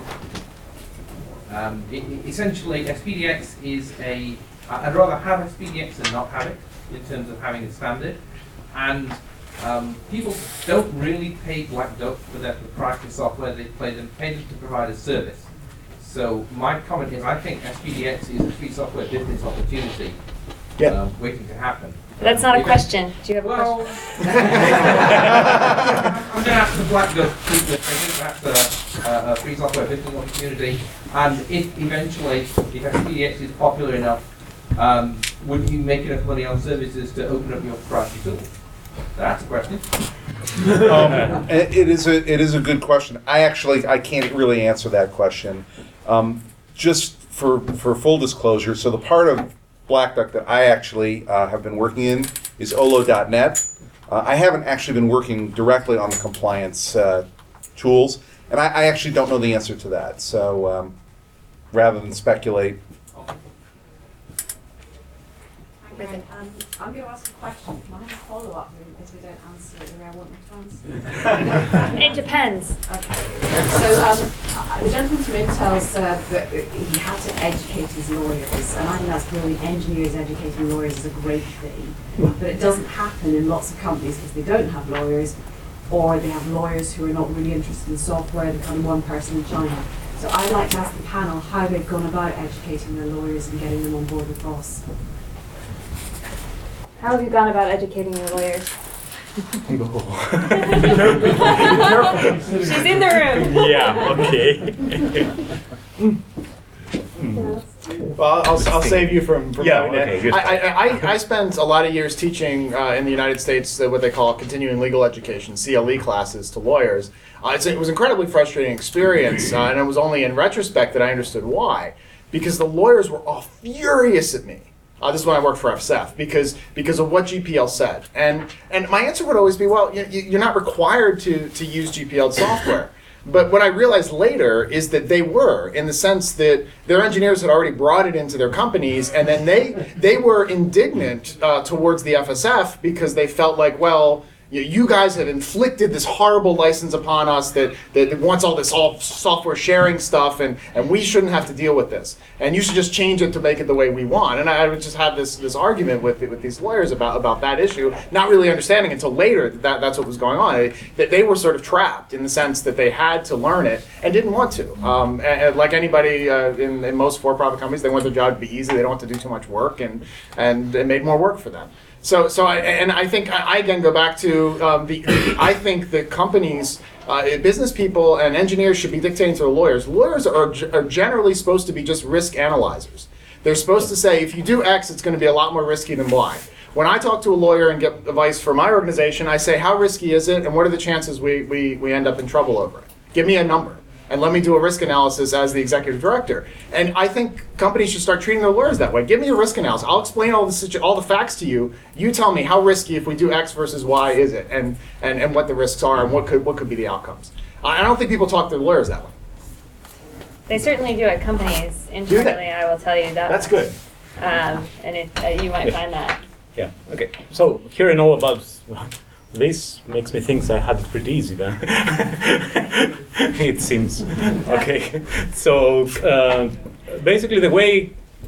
[SPEAKER 10] essentially SPDX is I'd rather have SPDX than not have it in terms of having a standard, and people don't really pay Black Duck for their proprietary software. They pay them to provide a service. So my comment is, I think SPDX is a free software business opportunity waiting to happen.
[SPEAKER 1] That's not a question. Do you have a
[SPEAKER 10] Well,
[SPEAKER 1] question?
[SPEAKER 10] I'm going to ask the Black Duck people. I think that's a free software business opportunity. And if eventually, if SPDX is popular enough, would you make enough money on services to open up your proprietary tool? That's a question.
[SPEAKER 5] It is a good question. I can't really answer that question. Just for full disclosure, so the part of Black Duck that I actually have been working in is Olo.net. I haven't actually been working directly on the compliance tools, and I actually don't know the answer to that. So rather than speculate.
[SPEAKER 11] I'm going to ask a question. Can I have a follow-up if we don't answer it the way I want them to answer?
[SPEAKER 1] It depends.
[SPEAKER 11] Okay. So the gentleman from Intel said that he had to educate his lawyers, and I think that's brilliant. Engineers educating lawyers is a great thing, but it doesn't happen in lots of companies because they don't have lawyers, or they have lawyers who are not really interested in software. They're kind of one person in China. So I'd like to ask the panel how they've gone about educating their lawyers and getting them on board with ROS.
[SPEAKER 1] How have you gone about educating your lawyers? She's in the room.
[SPEAKER 4] Yeah, okay.
[SPEAKER 7] Well, I'll save you from
[SPEAKER 4] Yeah,
[SPEAKER 7] doing
[SPEAKER 4] okay,
[SPEAKER 7] it.
[SPEAKER 4] good.
[SPEAKER 7] I spent a lot of years teaching in the United States what they call continuing legal education, CLE classes to lawyers. It was an incredibly frustrating experience, and it was only in retrospect that I understood why. Because the lawyers were all furious at me. This is when I worked for FSF, because of what GPL said. And my answer would always be, well, you're not required to use GPL software. But what I realized later is that they were, in the sense that their engineers had already brought it into their companies, and then they were indignant towards the FSF because they felt like, well, you guys have inflicted this horrible license upon us that wants all this software sharing stuff, and we shouldn't have to deal with this. And you should just change it to make it the way we want. And I would just have this argument with these lawyers about that issue, not really understanding until later that that's what was going on. That they were sort of trapped in the sense that they had to learn it and didn't want to. And like anybody in most for-profit companies, they want their job to be easy. They don't have to do too much work, and it made more work for them. So I think I again go back to I think that companies, business people and engineers should be dictating to the lawyers. Lawyers are generally supposed to be just risk analyzers. They're supposed to say, if you do X, it's going to be a lot more risky than Y. When I talk to a lawyer and get advice for my organization, I say, how risky is it, and what are the chances we end up in trouble over it? Give me a number. And let me do a risk analysis as the executive director. And I think companies should start treating their lawyers that way. Give me a risk analysis. I'll explain all the facts to you. You tell me how risky, if we do X versus Y, is it, and what the risks are, and what could be the outcomes. I don't think people talk to their lawyers that way.
[SPEAKER 1] They certainly do at companies internally. I will tell you that.
[SPEAKER 7] That's good.
[SPEAKER 1] And you might find that.
[SPEAKER 4] Yeah, okay. So hearing all about this makes me think I had it pretty easy then. It seems. Okay. So basically the way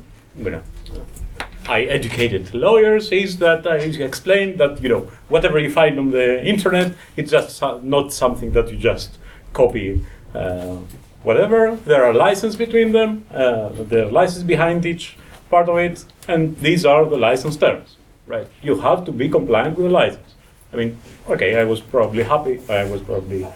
[SPEAKER 4] I educated lawyers is that I explained that whatever you find on the internet, it's just not something that you just copy. Whatever, there are licenses between them, the license behind each part of it, and these are the license terms, right? You have to be compliant with the license. I mean, okay, I was probably happy. I was probably,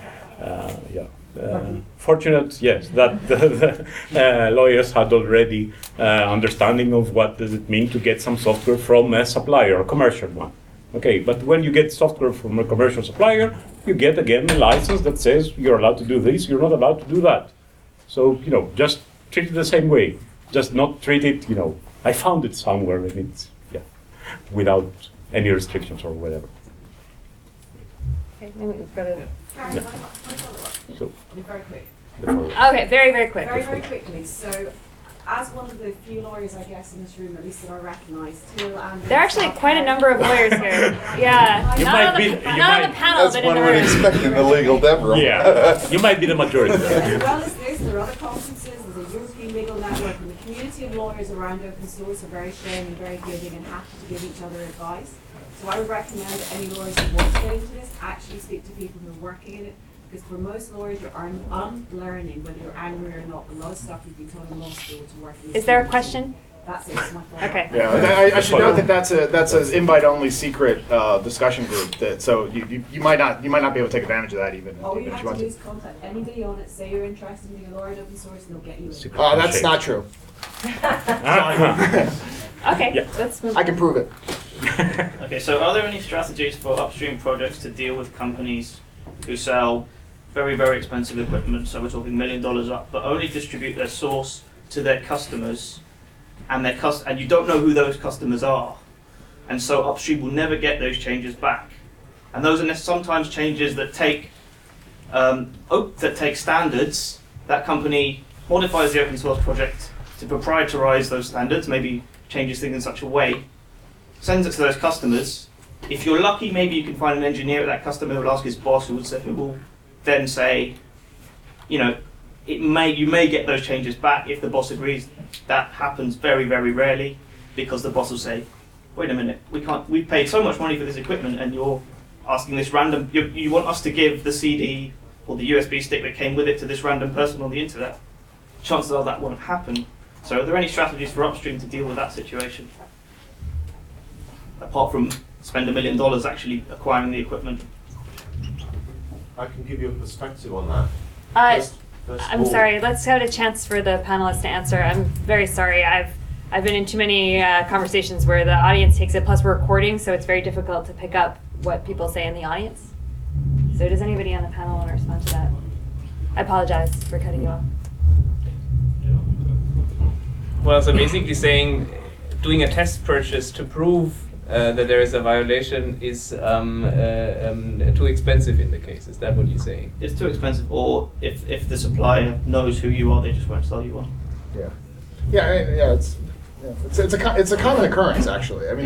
[SPEAKER 4] fortunate, yes, that the lawyers had already understanding of what does it mean to get some software from a supplier, a commercial one. Okay, but when you get software from a commercial supplier, you get again a license that says you're allowed to do this, you're not allowed to do that. So, just treat it the same way. Just not treat it, I found it somewhere and it's, without any restrictions or whatever.
[SPEAKER 1] Okay, maybe we've got to...
[SPEAKER 4] So,
[SPEAKER 11] Very quick.
[SPEAKER 1] Okay, very, very quick.
[SPEAKER 11] Very quickly. So, as one of the few lawyers, I guess, in this room, at least that I recognise, Till and
[SPEAKER 1] There are actually quite a number of lawyers here. Yeah,
[SPEAKER 4] You
[SPEAKER 1] not
[SPEAKER 4] might
[SPEAKER 1] on
[SPEAKER 4] be-
[SPEAKER 1] the,
[SPEAKER 4] you
[SPEAKER 1] not on
[SPEAKER 4] might-
[SPEAKER 1] the panel,
[SPEAKER 5] That's
[SPEAKER 1] but in
[SPEAKER 5] one
[SPEAKER 1] the
[SPEAKER 5] would
[SPEAKER 1] room.
[SPEAKER 5] expect in the legal dev room.
[SPEAKER 4] yeah, you might be the majority.
[SPEAKER 11] As well as this, there are other conferences, there's a European legal network, and the community of lawyers around open source are very sharing and very giving and happy to give each other advice. So I would recommend that any lawyers who want to get into this actually speak to people who are working in it, because for most lawyers you're unlearning, whether you're angry or not, a lot of stuff you've been taught in law school to work in this
[SPEAKER 1] Is there a
[SPEAKER 11] industry.
[SPEAKER 1] question?
[SPEAKER 11] That's it. It's my fault.
[SPEAKER 1] Okay.
[SPEAKER 7] Yeah, I should note that that's an invite-only secret discussion group. That so you might not be able to take advantage of that even.
[SPEAKER 11] All
[SPEAKER 7] if
[SPEAKER 11] you have
[SPEAKER 7] want
[SPEAKER 11] to do is contact anybody on it, say you're interested in being a lawyer in open source, and they'll get you in.
[SPEAKER 7] That's not true.
[SPEAKER 1] Okay, let's move on.
[SPEAKER 7] I can prove it.
[SPEAKER 12] Okay, so are there any strategies for upstream projects to deal with companies who sell very, very expensive equipment, so we're talking $1 million up, but only distribute their source to their customers, and and you don't know who those customers are, and so upstream will never get those changes back, and those are sometimes changes that take standards. That company modifies the open source project to proprietarize those standards, maybe changes things in such a way, sends it to those customers. If you're lucky, maybe you can find an engineer at that customer who will ask his boss, who will then say, you may get those changes back if the boss agrees. That happens very, very rarely, because the boss will say, wait a minute, we've paid so much money for this equipment, and you're asking this random, you want us to give the CD or the USB stick that came with it to this random person on the internet. Chances are that won't happen. So are there any strategies for upstream to deal with that situation? Apart from spend $1 million actually acquiring the equipment.
[SPEAKER 13] I can give you a perspective on that. First
[SPEAKER 1] I'm sorry, let's have a chance for the panelists to answer. I'm very sorry. I've been in too many conversations where the audience takes it, plus we're recording, so it's very difficult to pick up what people say in the audience. So does anybody on the panel want to respond to that? I apologize for cutting you off.
[SPEAKER 6] Well, so basically saying doing a test purchase to prove that there is a violation is too expensive in the case. Is that what you're saying?
[SPEAKER 12] It's too expensive, or if the supplier knows who you are, they just won't sell you one.
[SPEAKER 2] It's a common occurrence, actually. I mean,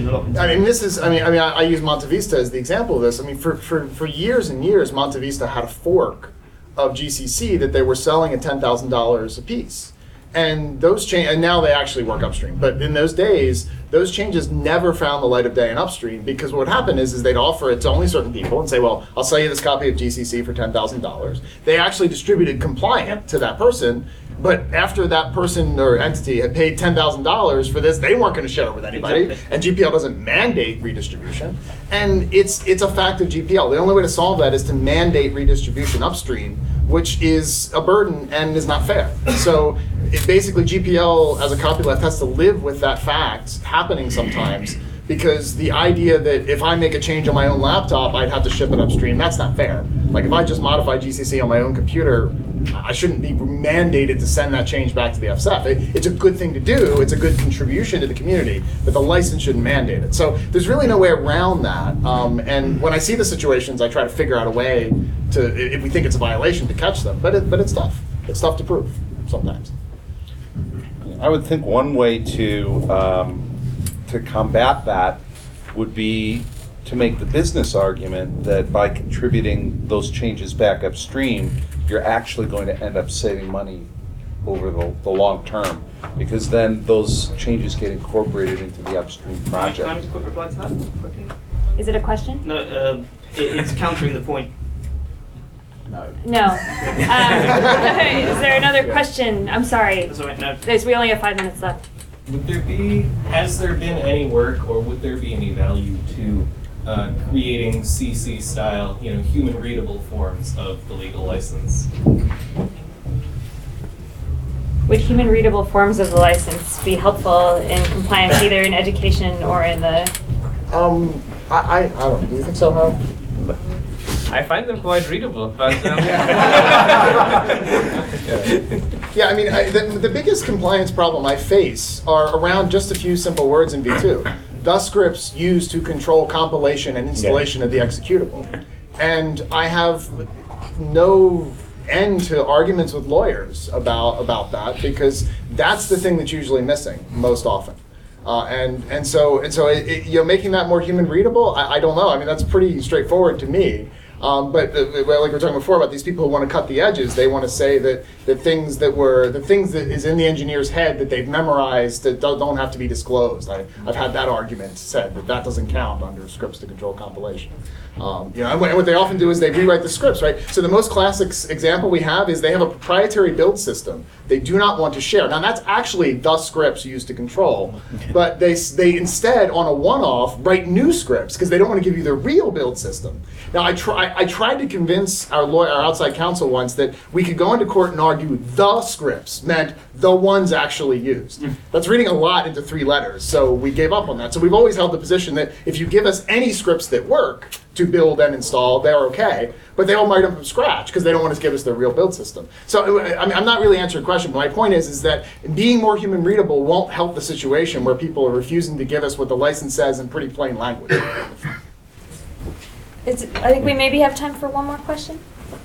[SPEAKER 2] I use MonteVista as the example of this. I mean, for years and years, MonteVista had a fork of GCC that they were selling at $10,000 a piece. And those and now they actually work upstream. But in those days, those changes never found the light of day in upstream, because what would happen is they'd offer it to only certain people and say, well, I'll sell you this copy of GCC for $10,000. They actually distributed compliant to that person, but after that person or entity had paid $10,000 for this, they weren't going to share it with anybody. Exactly. And GPL doesn't mandate redistribution. And it's a fact of GPL. The only way to solve that is to mandate redistribution upstream, which is a burden and is not fair. So basically GPL as a copyleft has to live with that fact happening sometimes, because the idea that if I make a change on my own laptop, I'd have to ship it upstream, that's not fair. Like if I just modify GCC on my own computer, I shouldn't be mandated to send that change back to the FSF. It's a good thing to do, it's a good contribution to the community, but the license shouldn't mandate it. So there's really no way around that. And when I see the situations, I try to figure out a way to, if we think it's a violation, to catch them. But it's tough. It's tough to prove sometimes.
[SPEAKER 5] I would think one way to combat that would be to make the business argument that by contributing those changes back upstream, you're actually going to end up saving money over the long term, because then those changes get incorporated into the upstream project.
[SPEAKER 12] Can I just quick reply to that quickly?
[SPEAKER 1] Is it a question?
[SPEAKER 12] No, it's countering the point.
[SPEAKER 1] No. Is there another question? I'm sorry.
[SPEAKER 12] That's all right, no.
[SPEAKER 1] We only have 5 minutes left.
[SPEAKER 14] Has there been any work, or would there be any value to creating CC style, human readable forms of the legal license?
[SPEAKER 1] Would human readable forms of the license be helpful in compliance, either in education or in the?
[SPEAKER 2] I don't. Do you think so, Hal?
[SPEAKER 6] I find them quite readable, but
[SPEAKER 2] Yeah, I mean, the biggest compliance problem I face are around just a few simple words in V2. The scripts used to control compilation and installation of the executable. And I have no end to arguments with lawyers about that, because that's the thing that's usually missing most often. So making that more human readable, I don't know. I mean, that's pretty straightforward to me. But like we were talking before about these people who want to cut the edges, they want to say that the things that is in the engineer's head that they've memorized that don't have to be disclosed. I've had that argument said that doesn't count under scripts to control compilation. And what they often do is they rewrite the scripts, right? So the most classic example we have is they have a proprietary build system they do not want to share. Now that's actually the scripts used to control, but they instead on a one-off write new scripts because they don't want to give you the real build system. Now I tried to convince our outside counsel once that we could go into court and argue the scripts meant the ones actually used. That's reading a lot into 3 letters, so we gave up on that. So we've always held the position that if you give us any scripts that work to build and install, they're okay, but they all write them from scratch because they don't want to give us their real build system. So I'm not really answering your question, but my point is that being more human readable won't help the situation where people are refusing to give us what the license says in pretty plain language.
[SPEAKER 1] I think we maybe have time for one more question.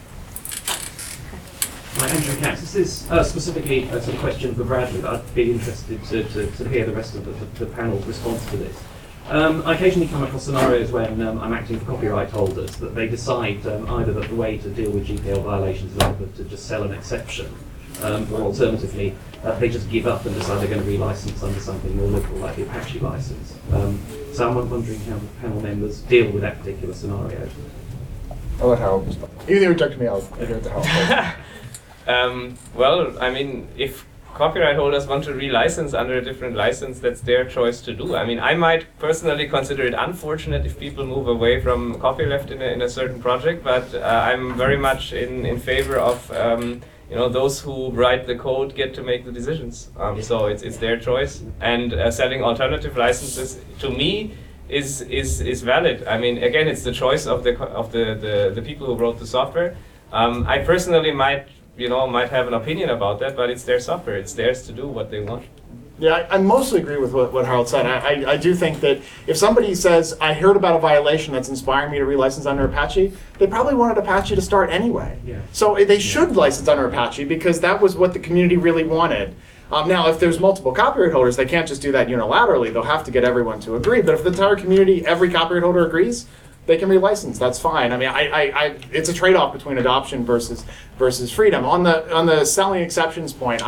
[SPEAKER 15] Hi, Andrew Katz. This is specifically a sort of question for Bradley, but I'd be interested to hear the rest of the panel's response to this. I occasionally come across scenarios when I'm acting for copyright holders that they decide either that the way to deal with GPL violations is either to just sell an exception, or alternatively, they just give up and decide they're going to relicense under something more liberal like the Apache license. So I'm wondering how the panel members deal with that particular scenario.
[SPEAKER 2] I'll let Harold respond. Even if you reject me, I'll give it to Harold.
[SPEAKER 6] Well, I mean, if copyright holders want to relicense under a different license, that's their choice to do. I mean, I might personally consider it unfortunate if people move away from copyleft in a certain project, but I'm very much in favor of those who write the code get to make the decisions. So it's their choice, and selling alternative licenses to me is valid. I mean, again, it's the choice of the people who wrote the software. I personally might have an opinion about that, but it's their software. It's theirs to do what they want.
[SPEAKER 2] Yeah, I mostly agree with what Harold said. I do think that if somebody says, I heard about a violation that's inspiring me to relicense under Apache, they probably wanted Apache to start anyway. Yeah. So they should license under Apache because that was what the community really wanted. Now, if there's multiple copyright holders, they can't just do that unilaterally. They'll have to get everyone to agree. But if the entire community, every copyright holder agrees, they can relicense. That's fine. I mean, it's a trade-off between adoption versus freedom. On the selling exceptions point,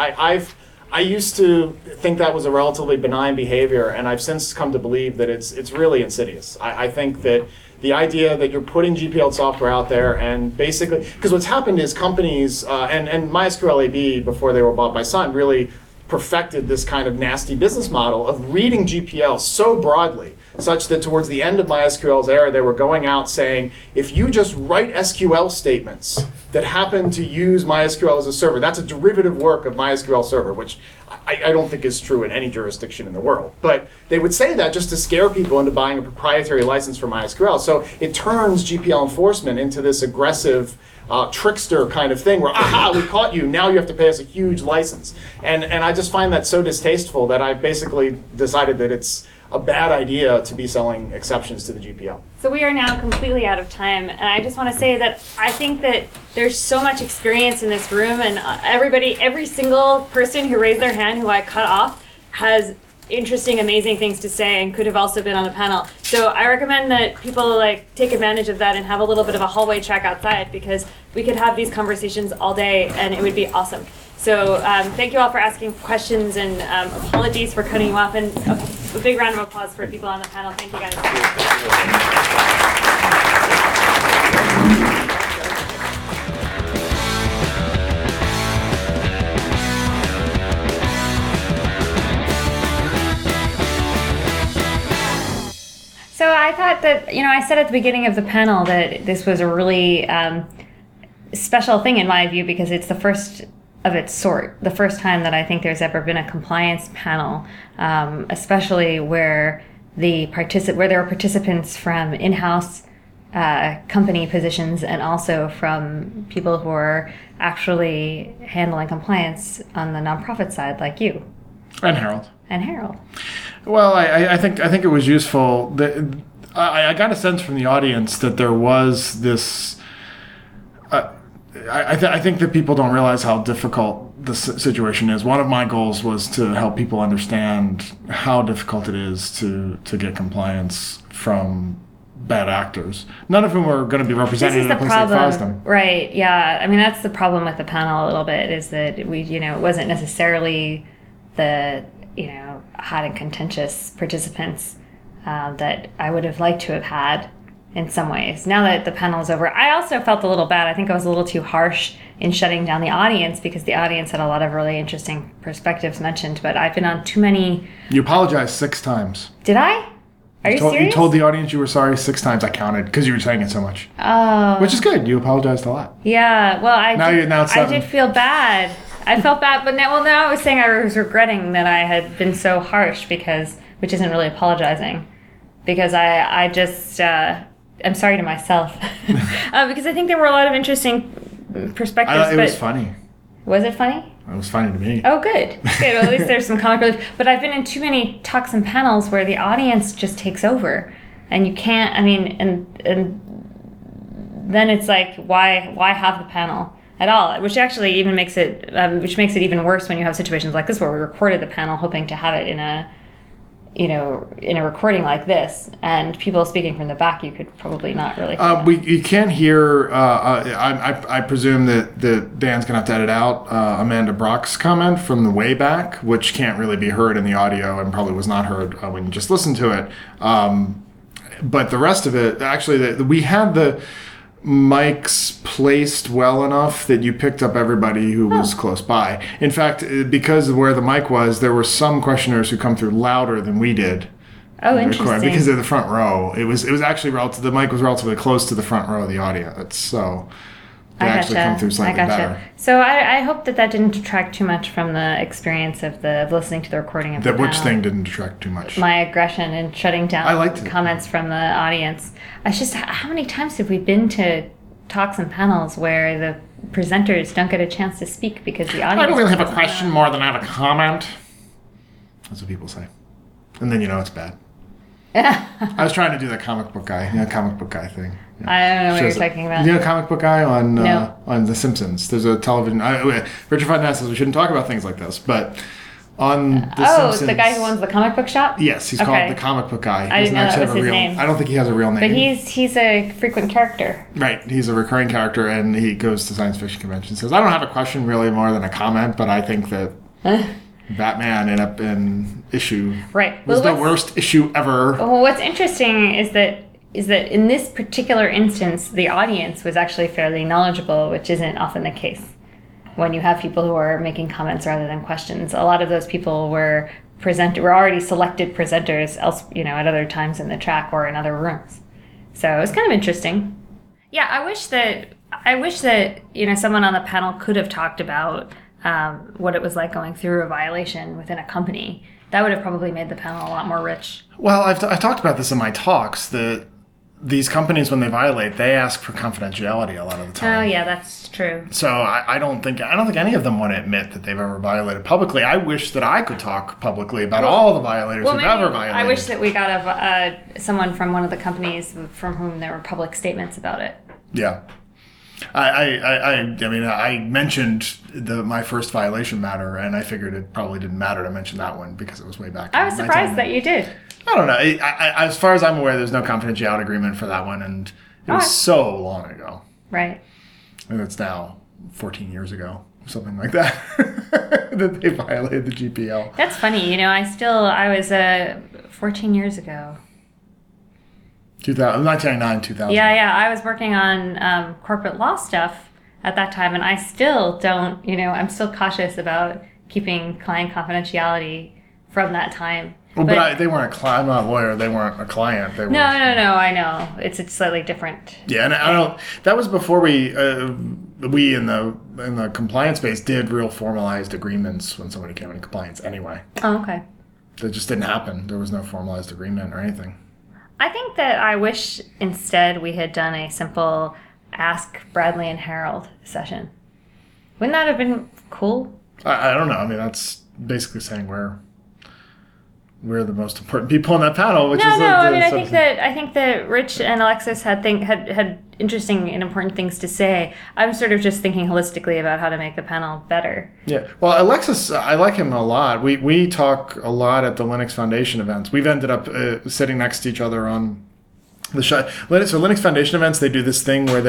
[SPEAKER 2] I used to think that was a relatively benign behavior, and I've since come to believe that it's really insidious. I think that the idea that you're putting GPL software out there and basically, because what's happened is companies, and MySQL AB, before they were bought by Sun, really perfected this kind of nasty business model of reading GPL so broadly, such that towards the end of MySQL's era, they were going out saying, if you just write SQL statements that happen to use MySQL as a server, that's a derivative work of MySQL Server, which I don't think is true in any jurisdiction in the world. But they would say that just to scare people into buying a proprietary license for MySQL. So it turns GPL enforcement into this aggressive trickster kind of thing where, aha, we caught you, now you have to pay us a huge license. And I just find that so distasteful that I basically decided that it's a bad idea to be selling exceptions to the GPL.
[SPEAKER 1] So we are now completely out of time, and I just want to say that I think that there's so much experience in this room, and every single person who raised their hand who I cut off has interesting, amazing things to say and could have also been on the panel. So I recommend that people take advantage of that and have a little bit of a hallway chat outside, because we could have these conversations all day and it would be awesome. So thank you all for asking questions, and apologies for cutting you off, and a big round of applause for people on the panel. Thank you guys. So I thought that, I said at the beginning of the panel that this was a really special thing in my view, because it's the first of its sort, the first time that I think there's ever been a compliance panel, especially where there were participants from in-house company positions and also from people who are actually handling compliance on the nonprofit side, like you.
[SPEAKER 2] And Harold. Well, I think it was useful. I got a sense from the audience that there was this. I think that people don't realize how difficult the situation is. One of my goals was to help people understand how difficult it is to get compliance from bad actors. None of whom are going to be represented in a place like FOSDEM.
[SPEAKER 1] Right, yeah. I mean, that's the problem with the panel a little bit, is that it wasn't necessarily the, hot and contentious participants that I would have liked to have had in some ways. Now that the panel is over, I also felt a little bad. I think I was a little too harsh in shutting down the audience, because the audience had a lot of really interesting perspectives mentioned, but I've been on too many...
[SPEAKER 2] You apologized 6 times.
[SPEAKER 1] Did I? Are you serious?
[SPEAKER 2] You told the audience you were sorry 6 times. I counted, because you were saying it so much.
[SPEAKER 1] Oh.
[SPEAKER 2] Which is good. You apologized a lot.
[SPEAKER 1] Yeah, well, I
[SPEAKER 2] did
[SPEAKER 1] feel bad. I felt bad, but now I was saying I was regretting that I had been so harsh, which isn't really apologizing, because I just, I'm sorry to myself, because I think there were a lot of interesting perspectives.
[SPEAKER 2] It was funny.
[SPEAKER 1] Was it funny?
[SPEAKER 2] It was funny to me.
[SPEAKER 1] Oh, good. Good. Well, at least there's some comic relief. But I've been in too many talks and panels where the audience just takes over, and you can't. I mean, and then it's like, why have the panel at all? Which actually even makes it, even worse when you have situations like this where we recorded the panel hoping to have it in a recording like this, and people speaking from the back, you could probably not really hear
[SPEAKER 2] you can't hear, I presume that Dan's going to have to edit out Amanda Brock's comment from the way back, which can't really be heard in the audio and probably was not heard when you just listened to it. But the rest of it, actually, we had the mics placed well enough that you picked up everybody who was close by. In fact, because of where the mic was, there were some questioners who come through louder than we did.
[SPEAKER 1] Oh, interesting.
[SPEAKER 2] Because of the front row. It was actually the mic was relatively close to the front row of the audience, so they actually come through slightly better.
[SPEAKER 1] So I hope that didn't detract too much from the experience of listening to the recording of the panel.
[SPEAKER 2] Which thing didn't detract too much?
[SPEAKER 1] My aggression and shutting down
[SPEAKER 2] I liked
[SPEAKER 1] comments from the audience. It's just, how many times have we been to talks and panels where the presenters don't get a chance to speak because the audience...
[SPEAKER 2] I don't really have a question more than I have a comment. That's what people say. And then it's bad. I was trying to do that comic book guy thing. Yeah.
[SPEAKER 1] I don't know what you're talking about.
[SPEAKER 2] You know comic book guy on
[SPEAKER 1] No.
[SPEAKER 2] On The Simpsons? There's a television... Richard Fontaine says we shouldn't talk about things like this, but on The Simpsons...
[SPEAKER 1] the guy who owns the comic book shop?
[SPEAKER 2] Yes, he's called the comic book guy.
[SPEAKER 1] I didn't know that was his name.
[SPEAKER 2] I don't think he has a real name.
[SPEAKER 1] But he's a frequent character.
[SPEAKER 2] Right, he's a recurring character, and he goes to science fiction conventions and says, I don't have a question really more than a comment, but I think that... Batman ended up in issue.
[SPEAKER 1] Right.
[SPEAKER 2] Was the worst issue ever.
[SPEAKER 1] Well, what's interesting is that in this particular instance, the audience was actually fairly knowledgeable, which isn't often the case when you have people who are making comments rather than questions. A lot of those people were already selected presenters at other times in the track or in other rooms. So it was kind of interesting. Yeah, I wish that someone on the panel could have talked about what it was like going through a violation within a company. That would have probably made the panel a lot more rich.
[SPEAKER 2] Well, I've talked about this in my talks, that these companies, when they violate, they ask for confidentiality a lot of the time.
[SPEAKER 1] Oh, yeah, that's true.
[SPEAKER 2] So I don't think any of them want to admit that they've ever violated publicly. I wish that I could talk publicly about all the violators who've ever violated.
[SPEAKER 1] I wish that we got someone from one of the companies from whom there were public statements about it.
[SPEAKER 2] Yeah. I mentioned my first violation matter, and I figured it probably didn't matter to mention that one because it was way back.
[SPEAKER 1] I was surprised that you did.
[SPEAKER 2] I don't know. As far as I'm aware, there's no confidentiality agreement for that one, and it was so long ago.
[SPEAKER 1] Right.
[SPEAKER 2] And it's now 14 years ago, something like that, that they violated the GPL.
[SPEAKER 1] That's funny. I was 14 years ago.
[SPEAKER 2] 1999, 2000.
[SPEAKER 1] Yeah. I was working on corporate law stuff at that time, and I still don't, I'm still cautious about keeping client confidentiality from that time.
[SPEAKER 2] Well, but they weren't a client. I'm not a lawyer. They weren't a client. They were,
[SPEAKER 1] no. I know. It's slightly different.
[SPEAKER 2] Yeah, and I don't. That was before we in the compliance space did real formalized agreements when somebody came into compliance. Anyway.
[SPEAKER 1] Oh, okay.
[SPEAKER 2] That just didn't happen. There was no formalized agreement or anything.
[SPEAKER 1] I think that I wish instead we had done a simple Ask Bradley and Harold session. Wouldn't that have been cool?
[SPEAKER 2] I don't know. I mean, that's basically saying we're the most important people on that panel. Which
[SPEAKER 1] I think that Rich and Alexis had interesting and important things to say. I'm sort of just thinking holistically about how to make the panel better.
[SPEAKER 2] Yeah. Well, Alexis, I like him a lot. We talk a lot at the Linux Foundation events. We've ended up sitting next to each other on So Linux Foundation events, they do this thing where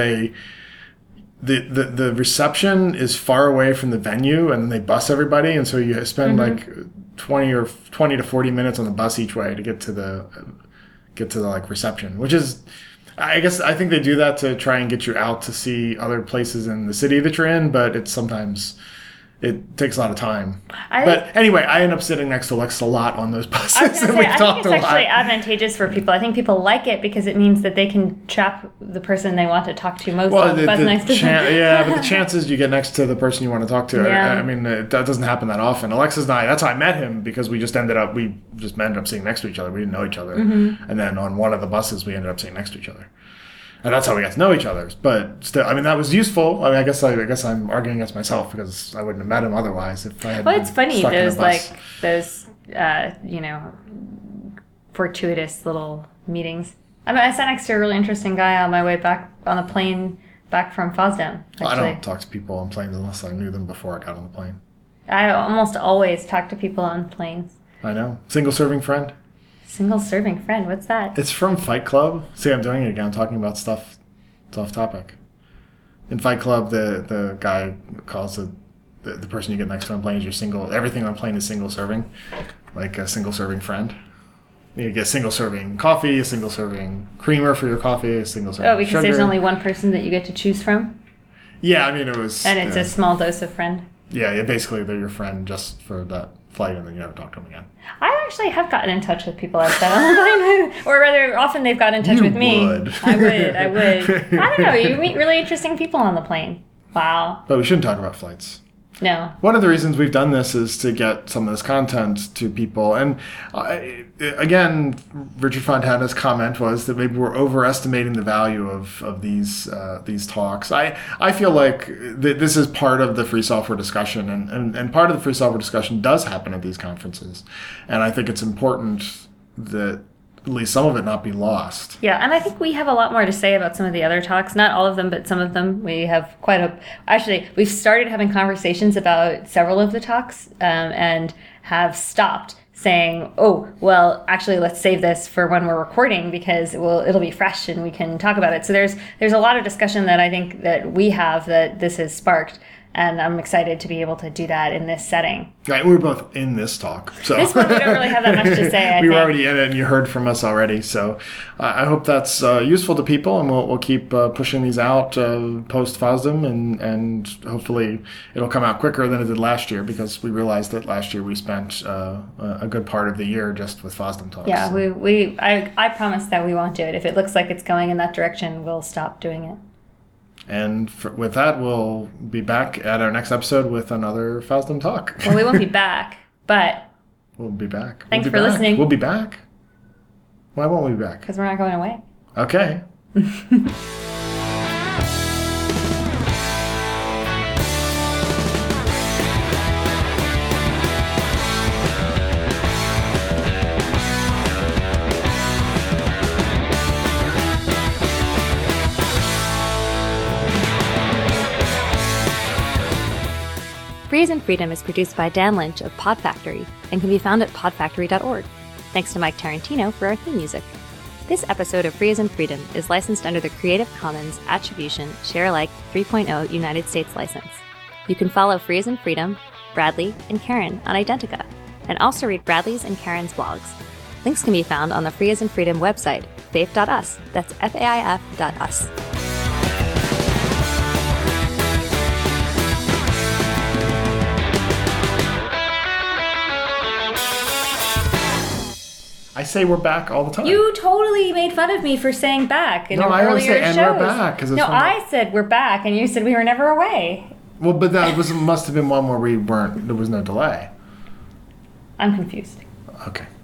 [SPEAKER 2] the reception is far away from the venue, and they bus everybody, and so you spend like 20 to 40 minutes on the bus each way to get to the like reception, which is, I think they do that to try and get you out to see other places in the city that you're in, but it takes a lot of time. But anyway, I end up sitting next to Alexa a lot on those buses.
[SPEAKER 1] I think it's actually advantageous for people. I think people like it because it means that they can trap the person they want to talk to most on the bus next to them.
[SPEAKER 2] Yeah, but the chances you get next to the person you want to talk to, I mean, that doesn't happen that often. Alexa's and I, that's how I met him, because we just ended up sitting next to each other. We didn't know each other. And then on one of the buses, we ended up sitting next to each other. And that's how we got to know each other. But still, I mean, that was useful. I mean, I guess I'm arguing against myself, because I wouldn't have met him otherwise if I had.
[SPEAKER 1] Well, it's funny. Those fortuitous little meetings. I mean, I sat next to a really interesting guy on my way back on the plane back from FOSDEM.
[SPEAKER 2] Well, I don't talk to people on planes unless I knew them before I got on the plane.
[SPEAKER 1] I almost always talk to people on planes.
[SPEAKER 2] I know. Single serving friend.
[SPEAKER 1] Single serving friend, what's that?
[SPEAKER 2] It's from Fight Club. See, I'm doing it again. I'm talking about stuff. It's off topic. In Fight Club, the guy calls the person you get next to on plane is your single. Everything on plane is single serving, like a single serving friend. You get a single serving coffee, a single serving creamer for your coffee, a single serving.
[SPEAKER 1] Oh, because
[SPEAKER 2] sugar.
[SPEAKER 1] there's only one person that you get to choose from.
[SPEAKER 2] Yeah, I mean it was.
[SPEAKER 1] And it's a small dose of friend.
[SPEAKER 2] Yeah, basically they're your friend just for that flight, and then you never talk to them again.
[SPEAKER 1] I actually have gotten in touch with people I've sat on the plane, or rather, often they've gotten in touch with me. I would. I don't know. You meet really interesting people on the plane. Wow.
[SPEAKER 2] But we shouldn't talk about flights.
[SPEAKER 1] No.
[SPEAKER 2] One of the reasons we've done this is to get some of this content to people. And again, Richard Fontana's comment was that maybe we're overestimating the value of these talks. I feel like this is part of the free software discussion, and part of the free software discussion does happen at these conferences. And I think it's important that at least some of it not be lost.
[SPEAKER 1] Yeah, and I think we have a lot more to say about some of the other talks. Not all of them, but some of them. We have actually, we've started having conversations about several of the talks, and have stopped saying, oh, well, actually, let's save this for when we're recording, because it'll be fresh and we can talk about it. So there's a lot of discussion that I think that we have that this has sparked. And I'm excited to be able to do that in this setting.
[SPEAKER 2] Right, we're both in this talk. So
[SPEAKER 1] this one, we don't really have that much to say,
[SPEAKER 2] we were already in it, and you heard from us already. So I hope that's useful to people, and we'll keep pushing these out post FOSDEM, and hopefully it'll come out quicker than it did last year, because we realized that last year we spent a good part of the year just with FOSDEM talks.
[SPEAKER 1] Yeah, I promise that we won't do it. If it looks like it's going in that direction, we'll stop doing it.
[SPEAKER 2] And with that, we'll be back at our next episode with another FOSDEM talk.
[SPEAKER 1] Well, we won't be back, but...
[SPEAKER 2] We'll be back.
[SPEAKER 1] Thanks for listening.
[SPEAKER 2] We'll be back. Why won't we be back?
[SPEAKER 1] Because we're not going away.
[SPEAKER 2] Okay.
[SPEAKER 16] Free as in Freedom is produced by Dan Lynch of Pod Factory and can be found at podfactory.org. Thanks to Mike Tarantino for our theme music. This episode of Free as in Freedom is licensed under the Creative Commons Attribution Share Alike 3.0 United States license. You can follow Free as in Freedom, Bradley, and Karen on Identica, and also read Bradley's and Karen's blogs. Links can be found on the Free as in Freedom website, faif.us. That's faif.us.
[SPEAKER 2] I say we're back all the time.
[SPEAKER 1] You totally made fun of me for saying back in
[SPEAKER 2] I always
[SPEAKER 1] earlier
[SPEAKER 2] say,
[SPEAKER 1] shows.
[SPEAKER 2] and we're back.
[SPEAKER 1] No, I said we're back, and you said we were never away.
[SPEAKER 2] Well, but that must have been one where there was no delay.
[SPEAKER 1] I'm confused.
[SPEAKER 2] Okay.